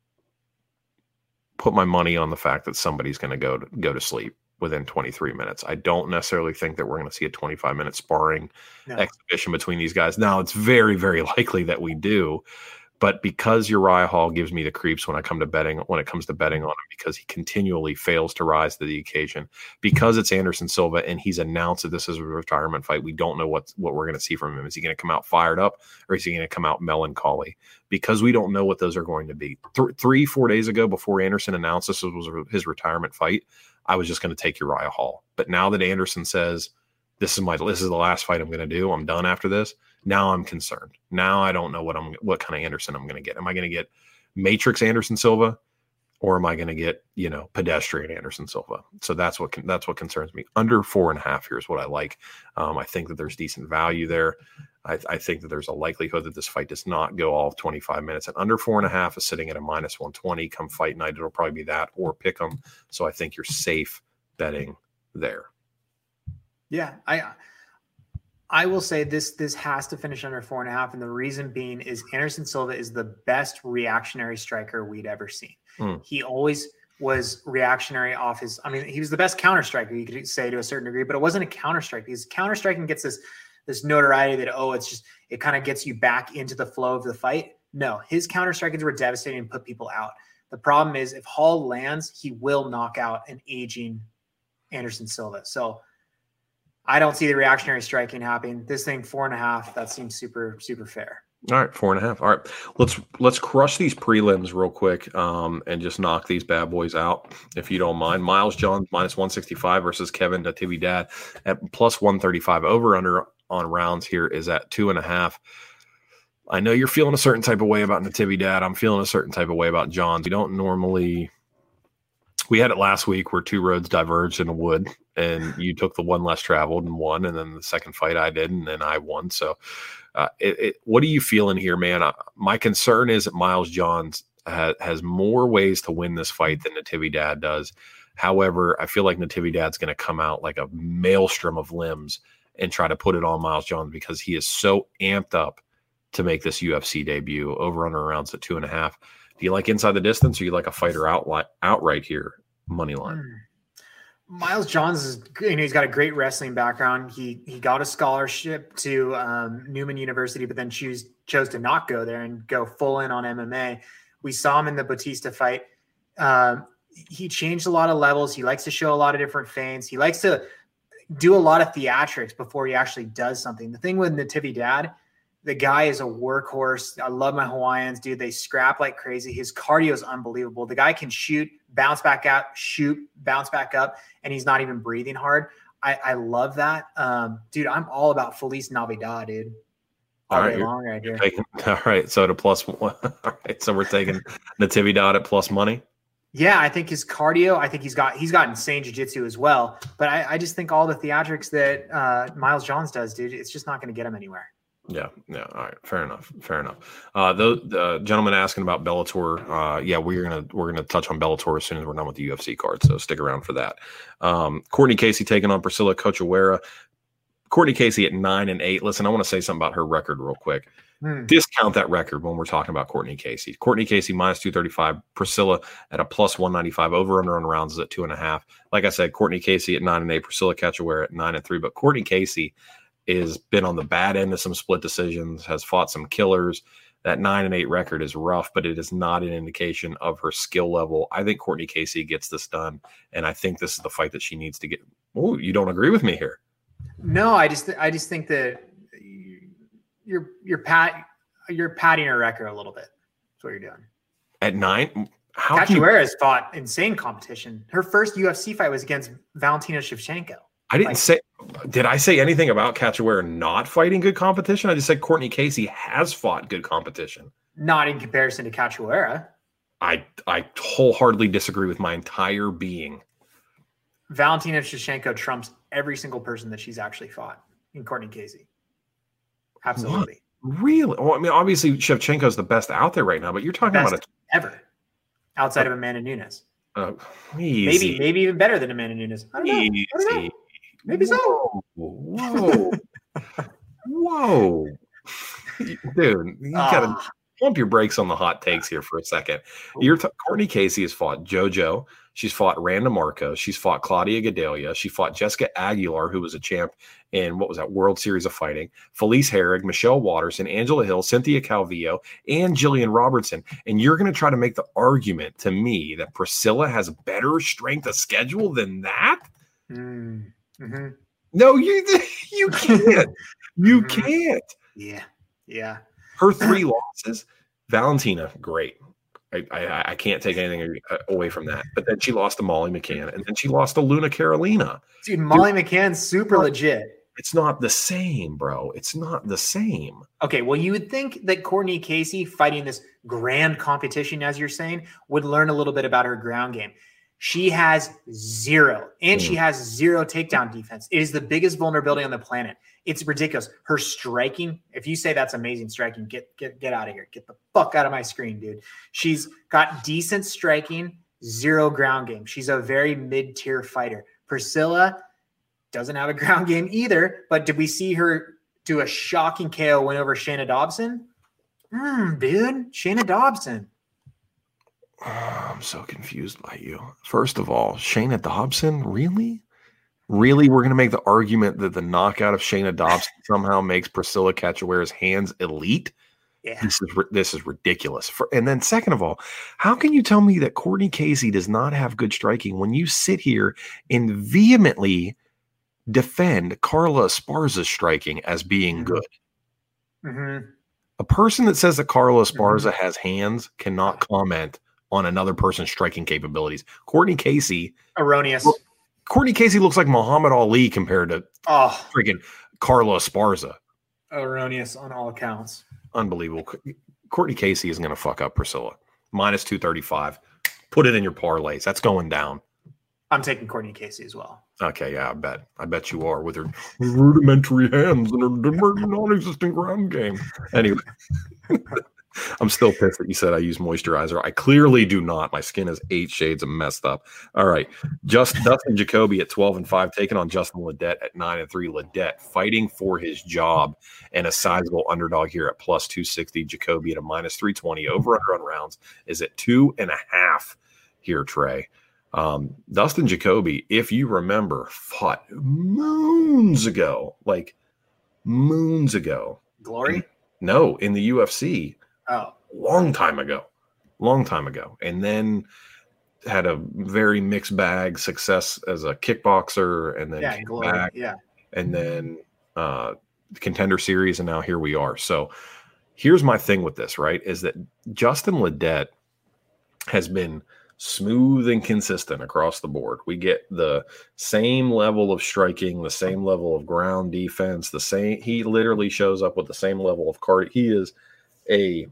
put my money on the fact that somebody's going to go to go to sleep within twenty-three minutes. I don't necessarily think that we're going to see a twenty-five minute sparring no. exhibition between these guys. Now, it's very, very likely that we do, but because Uriah Hall gives me the creeps when I come to betting, when it comes to betting on him, because he continually fails to rise to the occasion, because it's Anderson Silva and he's announced that this is a retirement fight, we don't know what, what we're going to see from him. Is he going to come out fired up, or is he going to come out melancholy? Because we don't know what those are going to be. Th- three, four days ago, before Anderson announced this was his retirement fight, I was just going to take Uriah Hall. But now that Anderson says, this is my, this is the last fight I'm going to do, I'm done after this, now I'm concerned. Now I don't know what I'm, what kind of Anderson I'm going to get. Am I going to get Matrix Anderson Silva, or am I going to get, you know, pedestrian Anderson Silva? So that's what, that's what concerns me. Under four and a half here is what I like. Um, I think that there's decent value there. I, I think that there's a likelihood that this fight does not go all of twenty-five minutes, and under four and a half is sitting at a minus one twenty. Come fight night, it'll probably be that or pick them. So I think you're safe betting there. Yeah. I, I will say this, this has to finish under four and a half. And the reason being is Anderson Silva is the best reactionary striker we'd ever seen. Mm. He always was reactionary off his, I mean, he was the best counter striker, you could say to a certain degree, but it wasn't a counter strike because counter striking gets this, this notoriety that, oh, it's just, it kind of gets you back into the flow of the fight. No, his counter strikings were devastating and put people out. The problem is if Hall lands, he will knock out an aging Anderson Silva. So I don't see the reactionary striking happening. This thing, four and a half, that seems super, super fair. All right, four and a half. All right, let's let's crush these prelims real quick um, and just knock these bad boys out, if you don't mind. Miles Johns minus one sixty-five versus Kevin Natividad at plus one thirty-five. Over under on rounds here is at two and a half. I know you're feeling a certain type of way about Natividad. I'm feeling a certain type of way about Johns. We don't normally – we had it last week where two roads diverged in a wood, and you took the one less traveled and won, and then the second fight I did, and then I won. So – Uh, it, it, what are you feeling here, man? Uh, my concern is that Miles Johns ha- has more ways to win this fight than Natividad does. However, I feel like Natividad's going to come out like a maelstrom of limbs and try to put it on Miles Johns because he is so amped up to make this U F C debut. Over under rounds at two and a half. Do you like inside the distance, or you like a fighter outright outright here, money line? Mm. Miles Johns is, you know, he's got a great wrestling background. He he got a scholarship to um, Newman University, but then choose chose to not go there and go full in on M M A. We saw him in the Batista fight. Um, he changed a lot of levels. He likes to show a lot of different feints. He likes to do a lot of theatrics before he actually does something. The thing with Natividad, the guy is a workhorse. I love my Hawaiians, dude. They scrap like crazy. His cardio is unbelievable. The guy can shoot, bounce back out, shoot, bounce back up, and he's not even breathing hard. I, I love that. Um, dude, I'm all about Feliz Navidad, dude. All, all right, day long right here. Taking, all right, so to plus one. All right, so we're taking Natividad at plus money. Yeah, I think his cardio, I think he's got he's got insane jiu-jitsu as well. But I, I just think all the theatrics that uh, Miles Johns does, dude, it's just not going to get him anywhere. Yeah, yeah. All right, fair enough, fair enough. Uh, the, the gentleman asking about Bellator, uh, yeah, we're gonna we're gonna touch on Bellator as soon as we're done with the U F C card. So stick around for that. Um, Courtney Casey taking on Priscilla Cachoeira. Courtney Casey at nine and eight. Listen, I want to say something about her record real quick. Hmm. Discount that record when we're talking about Courtney Casey. Courtney Casey minus two thirty five. Priscilla at a plus one ninety five. Over under on rounds is at two and a half. Like I said, Courtney Casey at nine and eight. Priscilla Cachoeira at nine and three. But Courtney Casey is been on the bad end of some split decisions, has fought some killers. That nine and eight record is rough, but it is not an indication of her skill level. I think Courtney Casey gets this done, and I think this is the fight that she needs to get. Oh, you don't agree with me here? No, I just I just think that you're you're pat you're patting her record a little bit. That's what you're doing. At nine, how Cachoeira has fought insane competition. Her first U F C fight was against Valentina Shevchenko. I didn't like, say – did I say anything about Cachoeira not fighting good competition? I just said Courtney Casey has fought good competition. Not in comparison to Cachoeira. I I wholeheartedly disagree with my entire being. Valentina Shevchenko trumps every single person that she's actually fought in Courtney Casey. Absolutely. What? Really? Well, I mean, obviously Shevchenko is the best out there right now, but you're talking best about – ever outside of Amanda Nunes. Uh, maybe maybe even better than Amanda Nunes. I don't know. I don't know. Maybe so. Whoa. Whoa. Dude, you gotta uh, pump your brakes on the hot takes here for a second. You're t- Courtney Casey has fought JoJo. She's fought Randa Marcos. She's fought Claudia Gadelia. She fought Jessica Aguilar, who was a champ in, what was that, World Series of Fighting. Felice Herrig, Michelle Watterson, Angela Hill, Cynthia Calvillo, and Jillian Robertson. And you're going to try to make the argument to me that Priscilla has better strength of schedule than that? Mm. Mm-hmm. No, you you can't. You mm-hmm. can't. Yeah, yeah. Her three losses, Valentina, great. I, I I can't take anything away from that. But then she lost to Molly McCann, and then she lost to Luna Carolina. Dude, Molly Dude, McCann's super not, legit. It's not the same, bro. It's not the same. Okay, well, you would think that Courtney Casey, fighting this grand competition, as you're saying, would learn a little bit about her ground game. She has zero, and mm. she has zero takedown defense. It is the biggest vulnerability on the planet. It's ridiculous. Her striking, if you say that's amazing striking, get get get out of here. Get the fuck out of my screen, dude. She's got decent striking, zero ground game. She's a very mid-tier fighter. Priscilla doesn't have a ground game either, but did we see her do a shocking K O win over Shayna Dobson. Hmm, dude, Shayna Dobson. Oh, I'm so confused by you. First of all, Shayna Dobson, really? Really, we're going to make the argument that the knockout of Shayna Dobson somehow makes Priscilla Cachoeira's hands elite? Yeah. This is this is ridiculous. For, and then second of all, how can you tell me that Courtney Casey does not have good striking when you sit here and vehemently defend Carla Esparza's striking as being Mm-hmm. good? Mm-hmm. A person that says that Carla Esparza Mm-hmm. has hands cannot comment on another person's striking capabilities. Courtney Casey, Erroneous. Well, Courtney Casey looks like Muhammad Ali compared to Oh, freaking Carla Esparza. erroneous on all accounts. Unbelievable. Courtney Casey isn't going to fuck up Priscilla. Minus two thirty-five. Put it in your parlays. That's going down. I'm taking Courtney Casey as well. Okay, yeah, I bet. I bet you are with her rudimentary hands and her non-existent ground game. Anyway, I'm still pissed that you said I use moisturizer. I clearly do not. My skin is eight shades of messed up. All right. Just Dustin Jacoby at twelve and five, taking on Justin Ledet at nine and three. Ledet fighting for his job and a sizable underdog here at plus two sixty. Jacoby at a minus three twenty. Over under on rounds is at two and a half here, Trey. Um, Dustin Jacoby, if you remember, fought moons ago, like moons ago. Glory? No, in the U F C. Oh, Long time ago, long time ago. And then had a very mixed bag success as a kickboxer and then yeah, came Glory. back Yeah. and then uh, Contender Series. And now here we are. So here's my thing with this, right, is that Justin Ledet has been smooth and consistent across the board. We get the same level of striking, the same level of ground defense, the same. He literally shows up with the same level of card. He is a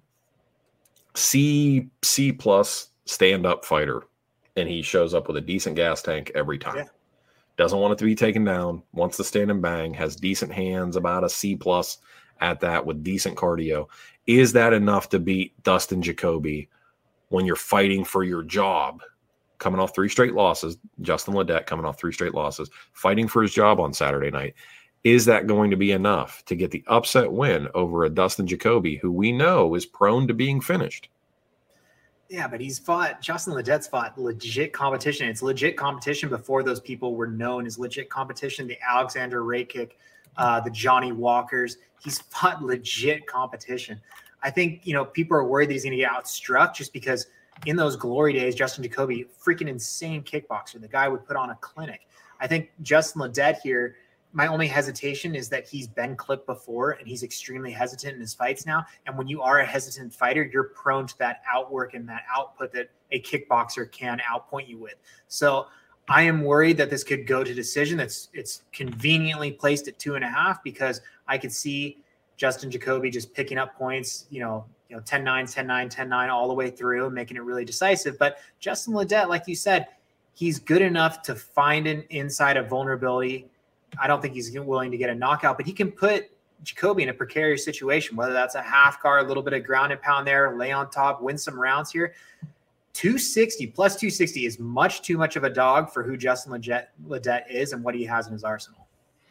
C C plus stand-up fighter, and he shows up with a decent gas tank every time. Yeah. Doesn't want it to be taken down, wants to stand and bang, has decent hands, about a C plus at that with decent cardio. Is that enough to beat Dustin Jacoby when you're fighting for your job? Coming off three straight losses, Justin Ledet coming off three straight losses, fighting for his job on Saturday night. Is that going to be enough to get the upset win over a Dustin Jacoby, who we know is prone to being finished? Yeah, but he's fought, Justin Ledet's fought legit competition. It's legit competition before those people were known as legit competition. The Alexander Rakic, uh, the Johnny Walkers. He's fought legit competition. I think, you know, people are worried that he's going to get outstruck just because in those glory days, Justin Jacoby, freaking insane kickboxer. The guy would put on a clinic. I think Justin Ledet here, my only hesitation is that he's been clipped before and he's extremely hesitant in his fights now. And when you are a hesitant fighter, you're prone to that outwork and that output that a kickboxer can outpoint you with. So I am worried that this could go to decision. It's it's conveniently placed at two and a half because I could see Justin Jacoby just picking up points, you know, you know, ten nine, ten nine, ten nine all the way through, making it really decisive. But Justin Ledet, like you said, he's good enough to find an inside of vulnerability. I don't think he's willing to get a knockout, but he can put Jacoby in a precarious situation, whether that's a half guard, a little bit of ground and pound there, lay on top, win some rounds here. two sixty plus two sixty is much too much of a dog for who Justin Ledet, Ledet is and what he has in his arsenal.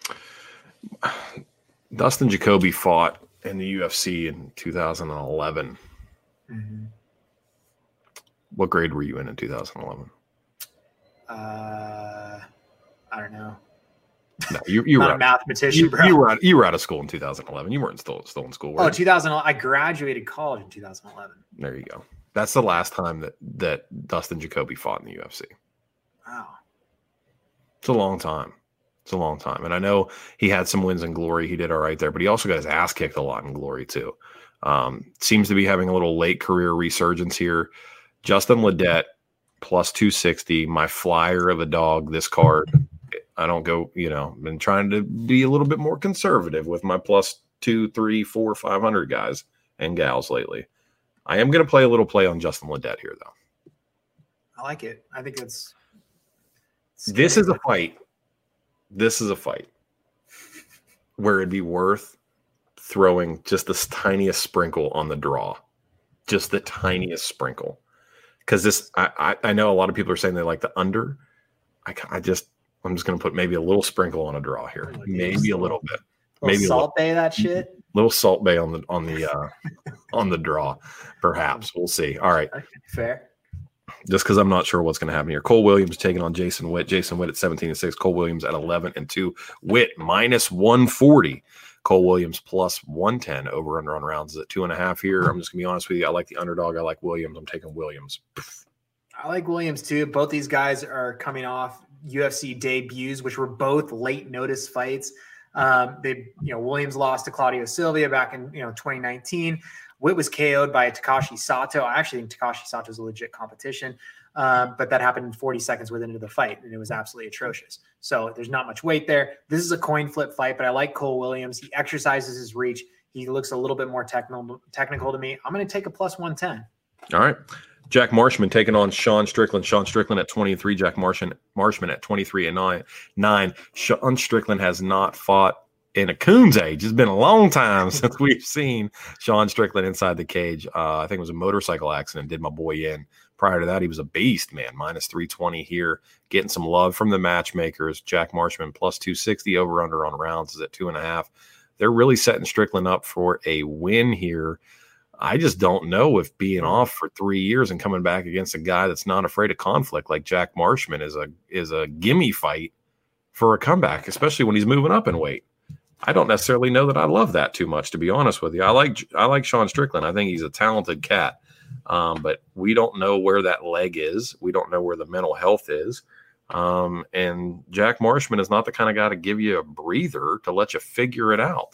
Dustin Jacoby fought in the U F C in two thousand eleven. Mm-hmm. What grade were you in in two thousand eleven? Uh, I don't know. No, you, you I'm were not a out, mathematician, you, bro. you were out, you were out of school in two thousand eleven. You weren't still still in school. Were Oh, you? two thousand. I graduated college in two thousand eleven. There you go. That's the last time that that Dustin Jacoby fought in the U F C. Wow. It's a long time. It's a long time. And I know he had some wins in glory. He did all right there, but he also got his ass kicked a lot in glory too. Um, seems to be having a little late career resurgence here. Justin Ledet plus two sixty, my flyer of a dog this card. I don't go, you know, been trying to be a little bit more conservative with my plus two, three, four, five hundred guys and gals lately. I am going to play a little play on Justin Ledet here, though. I like it. I think it's. This is a fight. This is a fight where it'd be worth throwing just the tiniest sprinkle on the draw, just the tiniest sprinkle. Because this, I, I, I know a lot of people are saying they like the under. I, I just, I'm just going to put maybe a little sprinkle on a draw here, maybe a little bit. maybe Salt Bay that shit. Little Salt Bay on the on the uh, on the draw, perhaps. We'll see. All right, okay, fair. Just because I'm not sure what's going to happen here. Cole Williams taking on Jason Witt. Jason Witt at seventeen and six. Cole Williams at eleven and two. Witt minus one forty. Cole Williams plus one ten. Over under on rounds is at two and a half here. I'm just going to be honest with you. I like the underdog. I like Williams. I'm taking Williams. I like Williams too. Both these guys are coming off U F C debuts, which were both late notice fights. Um, they, you know, Williams lost to Claudio Silva back in, you know, twenty nineteen. Witt was K O'd by Takashi Sato. I actually think Takashi Sato is a legit competition, um, but that happened in forty seconds within the fight, and it was absolutely atrocious. So there's not much weight there. This is a coin flip fight, but I like Cole Williams. He exercises his reach. He looks a little bit more technical, technical to me. I'm going to take a plus one ten. All right. Jack Marshman taking on Sean Strickland. Sean Strickland at twenty and three. Jack Marshman Marshman at twenty-three and nine. Nine. Sean Strickland has not fought in a coon's age. It's been a long time since we've seen Sean Strickland inside the cage. Uh, I think it was a motorcycle accident. Did my boy in. Prior to that, he was a beast, man. Minus three twenty here. Getting some love from the matchmakers. Jack Marshman plus two sixty. Over under on rounds is at two and a half. They're really setting Strickland up for a win here. I just don't know if being off for three years and coming back against a guy that's not afraid of conflict like Jack Marshman is a is a gimme fight for a comeback, especially when he's moving up in weight. I don't necessarily know that I love that too much, to be honest with you. I like I like Sean Strickland. I think he's a talented cat, um, but we don't know where that leg is. We don't know where the mental health is. Um, and Jack Marshman is not the kind of guy to give you a breather to let you figure it out.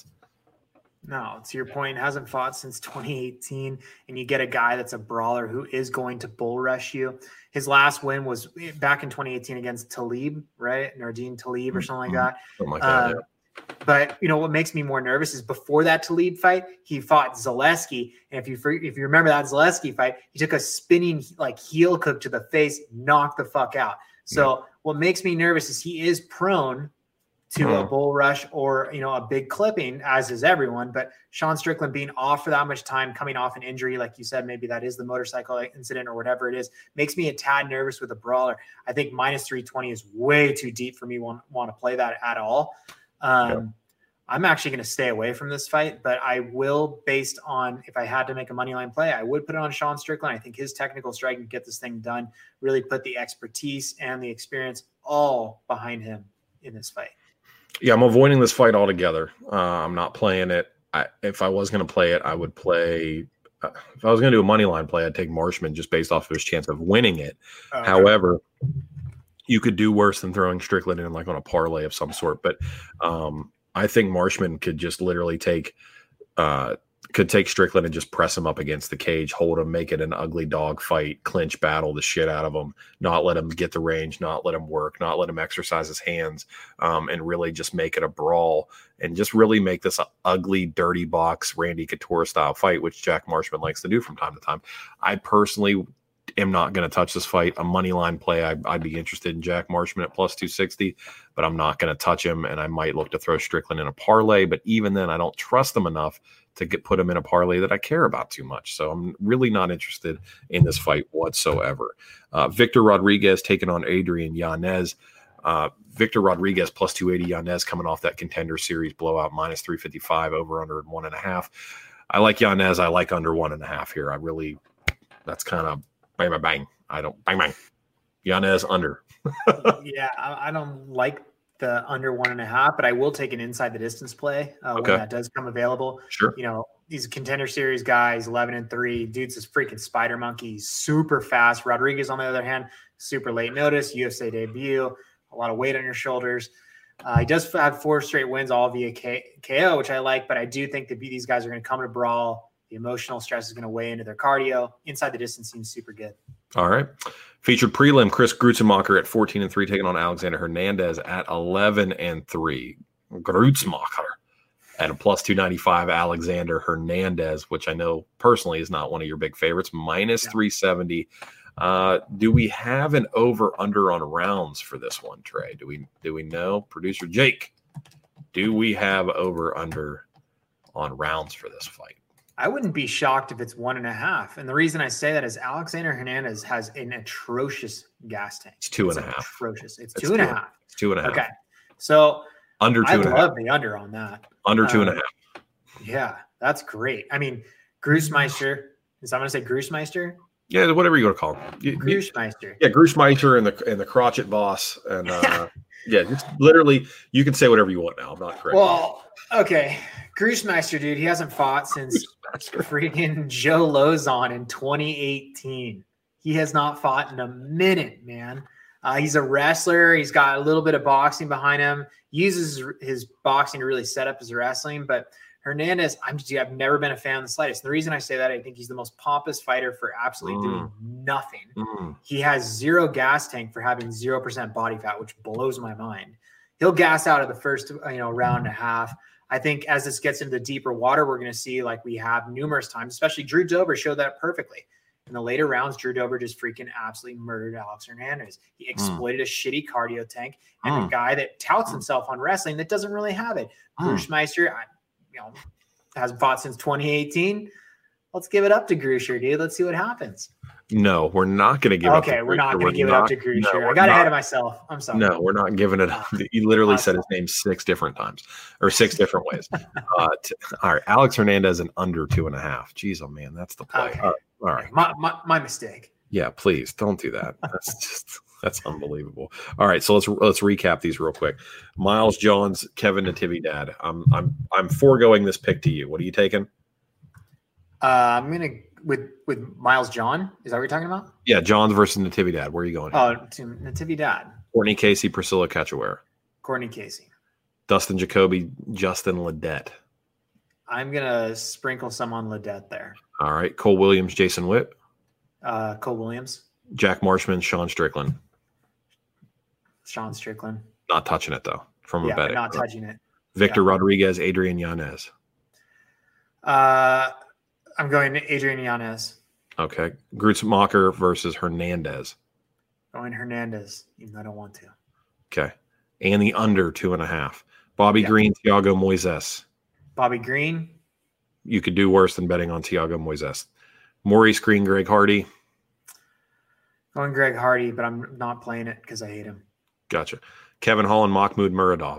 No, to your point, hasn't fought since twenty eighteen, and you get a guy that's a brawler who is going to bull rush you. His last win was back in twenty eighteen against Talib, right? Nardine Talib or something like that. Something like that, uh, yeah. But, you know, what makes me more nervous is before that Talib fight, he fought Zaleski. And if you if you remember that Zaleski fight, he took a spinning, like, heel hook to the face, knocked the fuck out. So yeah. What makes me nervous is he is prone to mm. a bull rush or, you know, a big clipping, as is everyone. But Sean Strickland being off for that much time, coming off an injury, like you said, maybe that is the motorcycle incident or whatever it is, makes me a tad nervous with a brawler. I think minus three twenty is way too deep for me want, want to play that at all. Um, yeah. I'm actually going to stay away from this fight, but I will, based on if I had to make a money line play, I would put it on Sean Strickland. I think his technical strike can get this thing done, really put the expertise and the experience all behind him in this fight. Yeah, I'm avoiding this fight altogether. Uh, I'm not playing it. I, if I was going to play it, I would play uh, – if I was going to do a money line play, I'd take Marshman just based off of his chance of winning it. Oh, okay. However, you could do worse than throwing Strickland in like on a parlay of some sort. But um, I think Marshman could just literally take uh, – could take Strickland and just press him up against the cage, hold him, make it an ugly dog fight, clinch battle the shit out of him, not let him get the range, not let him work, not let him exercise his hands, um, and really just make it a brawl and just really make this an ugly, dirty box, Randy Couture style fight, which Jack Marshman likes to do from time to time. I personally am not going to touch this fight. A money line play, I, I'd be interested in Jack Marshman at plus two sixty, but I'm not going to touch him, and I might look to throw Strickland in a parlay, but even then, I don't trust him enough to get put him in a parlay that I care about too much. So I'm really not interested in this fight whatsoever. Uh, Victor Rodriguez taking on Adrian Yanez. Uh, Victor Rodriguez plus two eighty, Yanez coming off that Contender Series blowout, minus three fifty-five, over under one and a half. I like Yanez. I like under one and a half here. I really, that's kind of bang, bang, bang. I don't, bang, bang. Yanez under. Yeah, I, I don't like the under one and a half, but I will take an inside the distance play uh, okay. when that does come available. Sure. You know, these Contender Series guys, eleven and three, dude's this freaking spider monkey. He's super fast. Rodriguez, on the other hand, super late notice, U F C debut, a lot of weight on your shoulders. Uh, he does have four straight wins, all via K- KO, which I like, but I do think that these guys are going to come to brawl. The emotional stress is going to weigh into their cardio. Inside the distance seems super good. All right. Featured prelim, Chris Grutzemacher at fourteen and three, taking on Alexander Hernandez at eleven and three. Grutzemacher at a plus two ninety-five. Alexander Hernandez, which I know personally is not one of your big favorites, minus yeah. three seventy. Uh, do we have an over-under on rounds for this one, Trey? Do we do we know? Producer Jake, do we have over-under on rounds for this fight? I wouldn't be shocked if it's one and a half. And the reason I say that is Alexander Hernandez has an atrocious gas tank. It's two it's and a half. Atrocious. It's, it's two and a half. It's two and a half. Okay. So Under two I and a half. love the under on that. Under two um, and a half. Yeah, that's great. I mean, Grussmeister. Is I'm going to say Grussmeister? Yeah, whatever you want to call him. You, Grussmeister. Yeah, Grussmeister and the and the crotchet boss. And uh, yeah, just literally, you can say whatever you want now. I'm not correct. Well, okay. Grussmeister, dude, he hasn't fought since freaking Joe Lozon in twenty eighteen. He has not fought in a minute, man. Uh, he's a wrestler. He's got a little bit of boxing behind him. He uses his boxing to really set up his wrestling. But Hernandez, I'm just, I've never been a fan of the slightest. And the reason I say that, I think he's the most pompous fighter for absolutely mm. doing nothing. Mm. He has zero gas tank for having zero percent body fat, which blows my mind. He'll gas out of the first, you know, round and a half. I think as this gets into deeper water, we're going to see, like we have numerous times, especially Drew Dober showed that perfectly. In the later rounds, Drew Dober just freaking absolutely murdered Alex Hernandez. He exploited mm. a shitty cardio tank and mm. a guy that touts himself on wrestling that doesn't really have it. Mm. Grussmeister, I, you know, hasn't fought since twenty eighteen. Let's give it up to Grusher, dude. Let's see what happens. No, we're not going to give okay, it up. Okay, we're not going to give not, it up to Grusher. No, I got not, ahead of myself. I'm sorry. No, we're not giving it up. He literally awesome. said his name six different times or six different ways. Uh, t- all right, Alex Hernandez and under two and a half. Jeez, oh man, that's the play. Okay. All right. All right. My, my my mistake. Yeah, please don't do that. That's just that's unbelievable. All right, so let's let's recap these real quick. Miles Johns, Kevin Natividad. I'm I'm I'm foregoing this pick to you. What are you taking? Uh, I'm gonna with with Miles John. Is that what you're talking about? Yeah, Johns versus Natividad. Where are you going? Oh, to Natividad. Courtney Casey, Priscilla Cachoeira. Courtney Casey. Dustin Jacoby, Justin Ledet. I'm gonna sprinkle some on Ledet there. All right, Cole Williams, Jason Witt. Uh, Cole Williams. Jack Marshman, Sean Strickland. Sean Strickland. Not touching it, though, from a yeah, betting. not touching it. Victor yeah. Rodriguez, Adrian Yanez. Uh, I'm going to Adrian Yanez. Okay. Grutzmacher versus Hernandez. Going Hernandez, even though I don't want to. Okay. And the under two and a half. Bobby yeah. Green, Thiago Moises. Bobby Green. You could do worse than betting on Thiago Moises. Maurice Green, Greg Hardy. Going Greg Hardy, but I'm not playing it because I hate him. Gotcha. Kevin Holland, Mahmoud Muradov.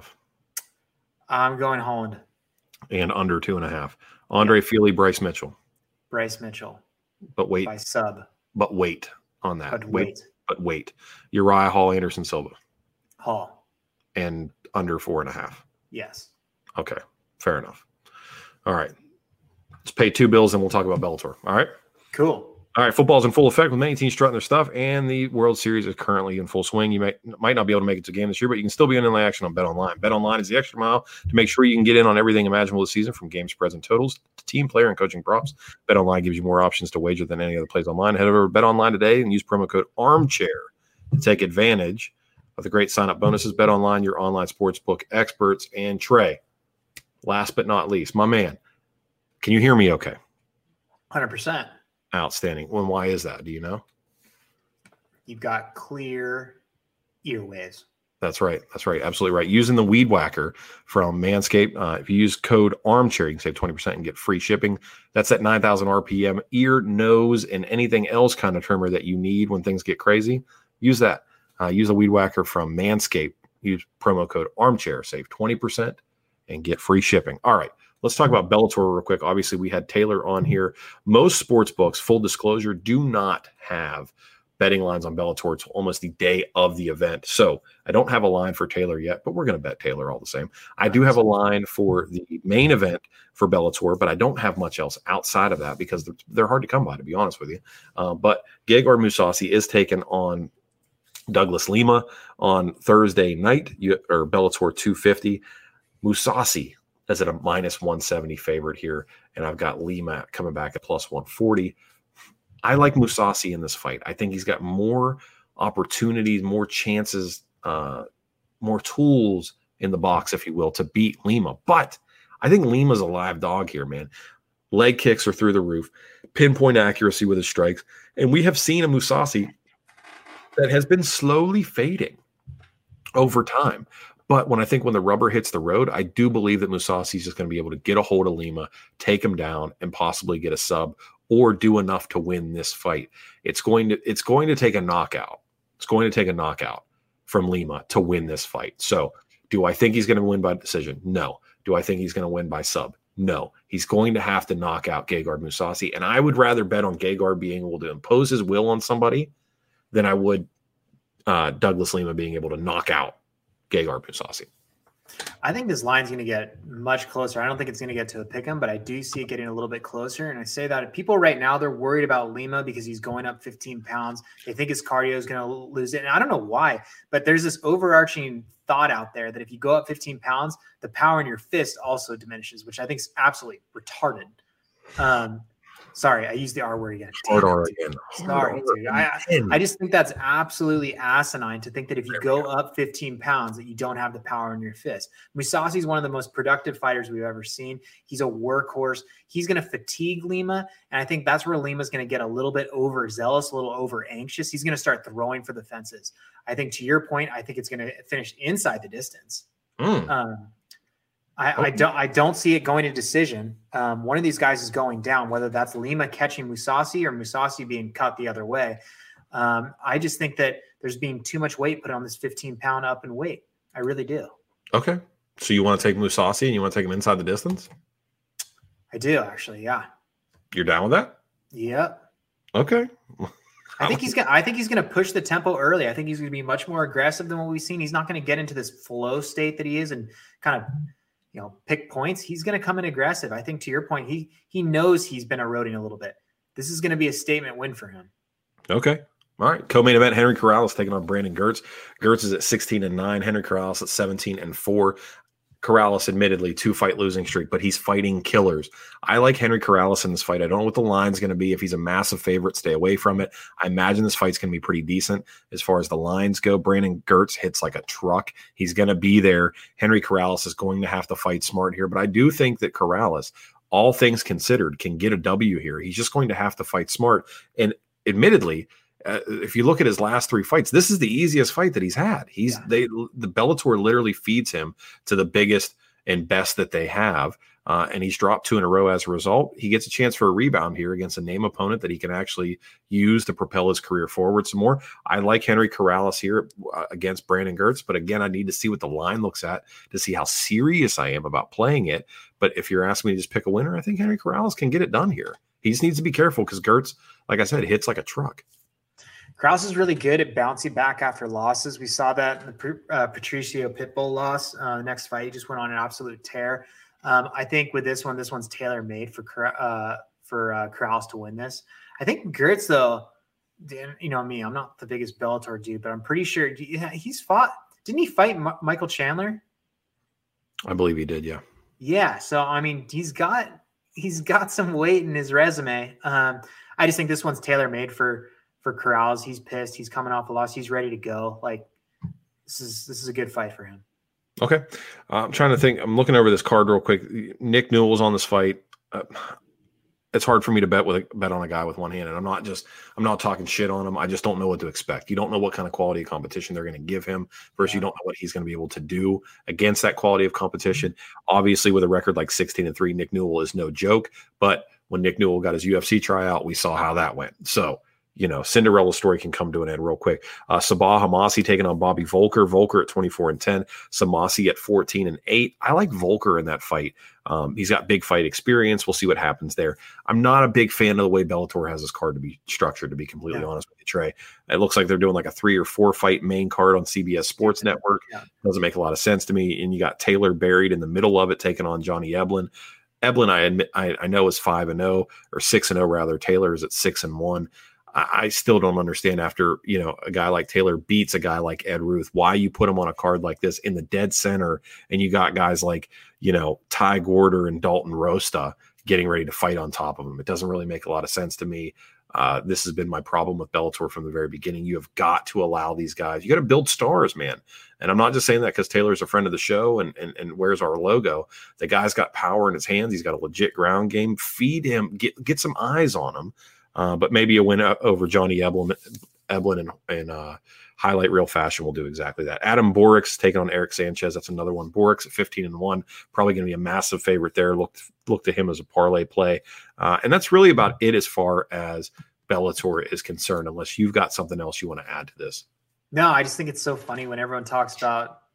I'm going Holland. And under two and a half. Andre yeah. Feely, Bryce Mitchell. Bryce Mitchell. But wait. By sub. But wait on that. But wait. wait. But wait. Uriah Hall, Anderson Silva. Hall. And under four and a half. Yes. Okay. Fair enough. All right. Let's pay two bills and we'll talk about Bellator. All right. Cool. All right, football's in full effect with many teams strutting their stuff, and the World Series is currently in full swing. You might might not be able to make it to a game this year, but you can still be in the action on BetOnline. BetOnline is the extra mile to make sure you can get in on everything imaginable this season, from game spreads and totals to team, player, and coaching props. BetOnline gives you more options to wager than any other place online. Head over to BetOnline today and use promo code ARMCHAIR to take advantage of the great sign-up bonuses. BetOnline, your online sportsbook experts. And Trey, last but not least, my man, can you hear me okay? one hundred percent. Outstanding. Well, why is that? Do you know? You've got clear earwaves. That's right. That's right. Absolutely right. Using the Weed Whacker from Manscaped. Uh, if you use code ARMCHAIR, you can save twenty percent and get free shipping. That's at nine thousand R P M. Ear, nose, and anything else kind of trimmer that you need when things get crazy. Use that. Uh, use the Weed Whacker from Manscaped. Use promo code ARMCHAIR. Save twenty percent and get free shipping. All right. Let's talk about Bellator real quick. Obviously, we had Taylor on here. Most sports books, full disclosure, do not have betting lines on Bellator until almost the day of the event. So I don't have a line for Taylor yet, but we're going to bet Taylor all the same. I do have a line for the main event for Bellator, but I don't have much else outside of that because they're hard to come by, to be honest with you. Uh, but Gegard Mousasi is taken on Douglas Lima on Thursday night, or Bellator two fifty. Mousasi is at a minus one seventy favorite here, and I've got Lima coming back at plus one forty. I like Mousasi in this fight. I think he's got more opportunities, more chances, uh, more tools in the box, if you will, to beat Lima. But I think Lima's a live dog here, man. Leg kicks are through the roof, pinpoint accuracy with his strikes, and we have seen a Mousasi that has been slowly fading over time. But when I think when the rubber hits the road, I do believe that Mousasi is just going to be able to get a hold of Lima, take him down, and possibly get a sub or do enough to win this fight. It's going to it's going to take a knockout. It's going to take a knockout from Lima to win this fight. So Do I think he's going to win by decision? No. Do I think he's going to win by sub? No. He's going to have to knock out Gegard Mousasi, and I would rather bet on Gegard being able to impose his will on somebody than I would uh, Douglas Lima being able to knock out Gegard Mousasi. I think this line's going to get much closer. I don't think it's going to get to a pick 'em, but I do see it getting a little bit closer. And I say that people right now, they're worried about Lima because he's going up fifteen pounds. They think his cardio is going to lose it. And I don't know why, but there's this overarching thought out there that if you go up fifteen pounds, the power in your fist also diminishes, which I think is absolutely retarded. Um, Sorry, I used the R word again. Hard R again. Sorry, dude. I, I just think that's absolutely asinine to think that if you go up fifteen pounds that you don't have the power in your fist. Mousasi is one of the most productive fighters we've ever seen. He's a workhorse. He's going to fatigue Lima, and I think that's where Lima's going to get a little bit overzealous, a little over anxious. He's going to start throwing for the fences. I think to your point, I think it's going to finish inside the distance. Mm. Um, I, I don't. I don't see it going to decision. Um, one of these guys is going down, whether that's Lima catching Mousasi or Mousasi being cut the other way. Um, I just think that there's being too much weight put on this fifteen pound up in weight. I really do. Okay, so you want to take Mousasi and you want to take him inside the distance? I do actually. Yeah. You're down with that? Yep. Okay. I think he's gonna. I think he's gonna push the tempo early. I think he's gonna be much more aggressive than what we've seen. He's not gonna get into this flow state that he is and kind of, you know, pick points. He's going to come in aggressive. I think to your point, he he knows he's been eroding a little bit. This is going to be a statement win for him. Okay. All right. Co-main event, Henry Corrales taking on Brandon Girtz. Girtz is at sixteen and nine. Henry Corrales at seventeen and four. Corrales, admittedly, two-fight losing streak, but he's fighting killers. I like Henry Corrales in this fight. I don't know what the line's going to be. If he's a massive favorite, stay away from it. I imagine this fight's going to be pretty decent as far as the lines go. Brandon Girtz hits like a truck. He's going to be there. Henry Corrales is going to have to fight smart here, but I do think that Corrales, all things considered, can get a W here. He's just going to have to fight smart. And admittedly, Uh, if you look at his last three fights, this is the easiest fight that he's had. He's yeah. they the Bellator literally feeds him to the biggest and best that they have, uh, and he's dropped two in a row as a result. He gets a chance for a rebound here against a name opponent that he can actually use to propel his career forward some more. I like Henry Corrales here uh, against Brandon Girtz, but again, I need to see what the line looks at to see how serious I am about playing it. But if you're asking me to just pick a winner, I think Henry Corrales can get it done here. He just needs to be careful because Girtz, like I said, hits like a truck. Krause is really good at bouncing back after losses. We saw that in the uh, Patricio Pitbull loss. Uh, the next fight, he just went on an absolute tear. Um, I think with this one, this one's tailor-made for uh, for uh, Krause to win this. I think Girtz, though, you know me, I'm not the biggest Bellator dude, but I'm pretty sure he's fought. Didn't he fight M- Michael Chandler? I believe he did, yeah. Yeah, so I mean, he's got he's got some weight in his resume. Um, I just think this one's tailor-made for. For Corrales. He's pissed. He's coming off a loss. He's ready to go. Like this is this is a good fight for him. Okay, uh, I'm trying to think. I'm looking over this card real quick. Nick Newell's on this fight. Uh, it's hard for me to bet with a, bet on a guy with one hand, and I'm not just I'm not talking shit on him. I just don't know what to expect. You don't know what kind of quality of competition they're going to give him. First, yeah. You don't know what he's going to be able to do against that quality of competition. Mm-hmm. Obviously, with a record like sixteen and three, Nick Newell is no joke. But when Nick Newell got his U F C tryout, we saw how that went. So. You know, Cinderella story can come to an end real quick. Uh, Sabah Homasi taking on Bobby Volker. Volker at twenty-four and ten. Samasi at fourteen and eight. I like Volker in that fight. Um, he's got big fight experience. We'll see what happens there. I'm not a big fan of the way Bellator has his card to be structured, to be completely yeah. honest with you, Trey. It looks like they're doing like a three or four fight main card on C B S Sports Network. Yeah. Doesn't make a lot of sense to me. And you got Taylor buried in the middle of it, taking on Johnny Eblen. Eblen, I admit, I, I know is five and zero or six and zero rather. Taylor is at six and one. I still don't understand after, you know, a guy like Taylor beats a guy like Ed Ruth, why you put him on a card like this in the dead center. And you got guys like, you know, Ty Gorder and Dalton Rosta getting ready to fight on top of him. It doesn't really make a lot of sense to me. Uh, this has been my problem with Bellator from the very beginning. You have got to allow these guys, you got to build stars, man. And I'm not just saying that because Taylor's a friend of the show and, and, and wears our logo. The guy's got power in his hands. He's got a legit ground game. Feed him, get, get some eyes on him. Uh, but maybe a win over Johnny Eblen, Eblen in, in uh, highlight reel fashion will do exactly that. Adam Borix taking on Eric Sanchez. That's another one. Borix at fifteen and one, probably going to be a massive favorite there. Look, look to him as a parlay play. Uh, and that's really about it as far as Bellator is concerned, unless you've got something else you want to add to this. No, I just think it's so funny when everyone talks about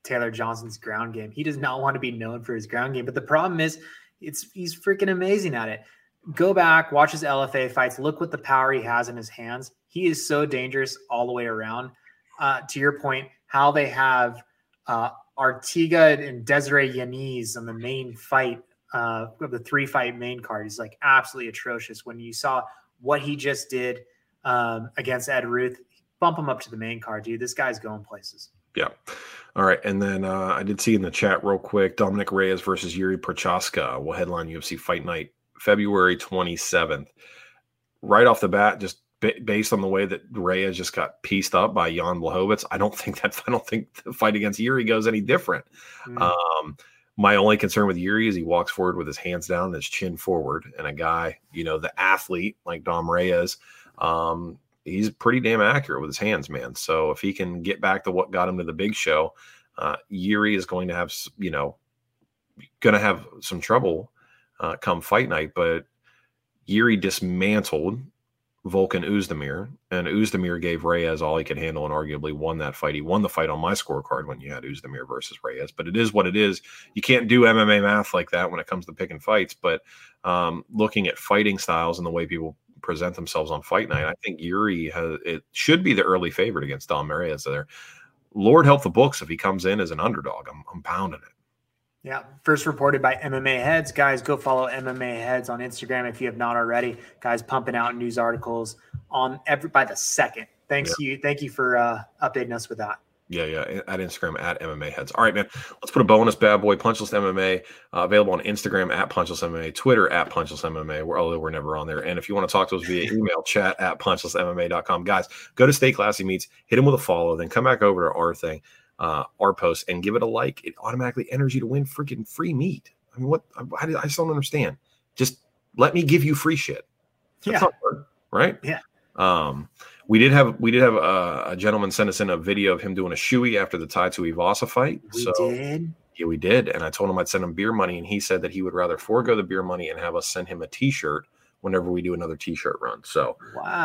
Taylor Johnson's ground game. He does not want to be known for his ground game. But the problem is it's he's freaking amazing at it. Go back, watch his L F A fights. Look what the power he has in his hands. He is so dangerous all the way around. Uh, to your point, how they have uh, Artiga and Desiree Yanez on the main fight uh, of the three-fight main card is like absolutely atrocious. When you saw what he just did um, against Ed Ruth, bump him up to the main card, dude. This guy's going places. Yeah. All right. And then uh, I did see in the chat real quick, Dominic Reyes versus Yuri Prochaska will headline U F C Fight Night February twenty-seventh. Right off the bat, just b- based on the way that Reyes just got pieced up by Jan Blachowicz, I don't think that I don't think the fight against Yuri goes any different. Mm. Um, my only concern with Yuri is he walks forward with his hands down and his chin forward, and a guy, you know, the athlete like Dom Reyes, um, he's pretty damn accurate with his hands, man. So if he can get back to what got him to the big show, uh, Yuri is going to have, you know, going to have some trouble uh, come fight night. But Yuri dismantled Volkan Oezdemir, and Oezdemir gave Reyes all he could handle and arguably won that fight. He won the fight on my scorecard when you had Oezdemir versus Reyes. But it is what it is. You can't do M M A math like that when it comes to picking fights. But um, looking at fighting styles and the way people present themselves on fight night, I think Yuri has, it should be the early favorite against Dom Reyes there. Lord help the books if he comes in as an underdog. I'm, I'm pounding it. Yeah, first reported by M M A Heads. Guys, go follow M M A Heads on Instagram if you have not already. Guys, pumping out news articles on every by the second. Thanks yeah. you, thank you for uh, updating us with that. Yeah, yeah, at Instagram at M M A Heads. All right, man. Let's put a bonus bad boy. Punchless M M A uh, available on Instagram at Punchless M M A, Twitter at Punchless M M A. We're although we're never on there. And if you want to talk to us via email, chat at punchless M M A dot com. Guys, go to Stay Classy Meats, hit them with a follow, then come back over to our thing, uh, our post, and give it a like. It automatically enters you to win freaking free meat. I mean, what? I, I just don't understand. Just let me give you free shit. That's yeah. not hard, right? Yeah. Um, we did have we did have a, a gentleman send us in a video of him doing a shoey after the Tai Tuivasa fight. We so, did. Yeah, we did. And I told him I'd send him beer money, and he said that he would rather forego the beer money and have us send him a T-shirt whenever we do another T-shirt run. So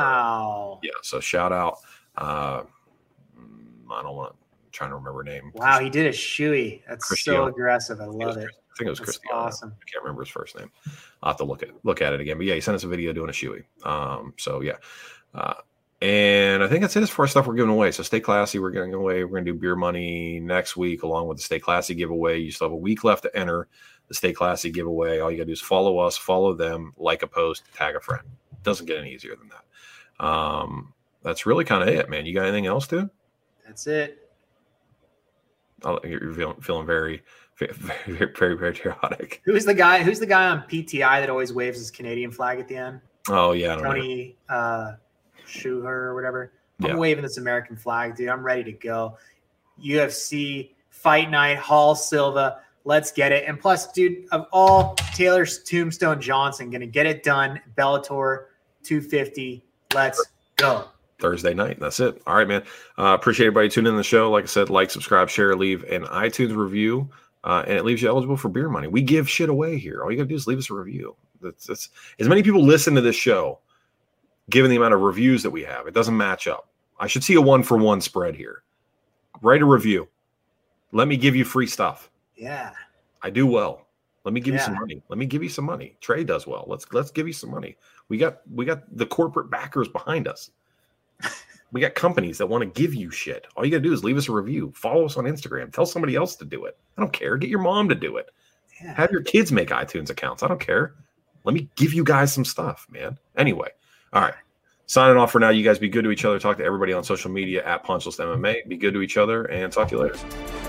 wow. Yeah. So shout out. Uh, I don't want. I'm trying to remember her name. Wow, he did a shoey. That's so aggressive. I love I it. I think it was Christian. Awesome. I can't remember his first name. I'll have to look at look at it again. But yeah, he sent us a video doing a shoey. Um, so yeah. Uh, and I think that's it as far as stuff we're giving away. So stay classy. We're giving away. We're going to do beer money next week along with the Stay Classy giveaway. You still have a week left to enter the Stay Classy giveaway. All you got to do is follow us, follow them, like a post, tag a friend. It doesn't get any easier than that. Um, that's really kind of it, man. You got anything else to? That's it. Oh, you're feeling, feeling very, very, very, very, very patriotic. Who's the guy? Who's the guy on P T I that always waves his Canadian flag at the end? Oh yeah, I don't Tony uh, Schuher or whatever. I'm yeah. waving this American flag, dude. I'm ready to go. U F C Fight Night, Hall Silva. Let's get it. And plus, dude, of all Taylor's Tombstone Johnson, gonna get it done. Bellator two fifty. Let's go. Thursday night. That's it. All right, man. Uh, appreciate everybody tuning in the show. Like I said, like, subscribe, share, leave an iTunes review, uh, and it leaves you eligible for beer money. We give shit away here. All you got to do is leave us a review. That's, that's as many people listen to this show, given the amount of reviews that we have, it doesn't match up. I should see a one for one spread here. Write a review. Let me give you free stuff. Yeah. I do well. Let me give yeah. you some money. Let me give you some money. Trey does well. Let's let's give you some money. We got we got the corporate backers behind us. We got companies that want to give you shit. All you got to do is leave us a review. Follow us on Instagram. Tell somebody else to do it. I don't care. Get your mom to do it. Yeah. Have your kids make iTunes accounts. I don't care. Let me give you guys some stuff, man. Anyway, all right. Signing off for now. You guys be good to each other. Talk to everybody on social media at Punchless M M A. Be good to each other, and talk to you later.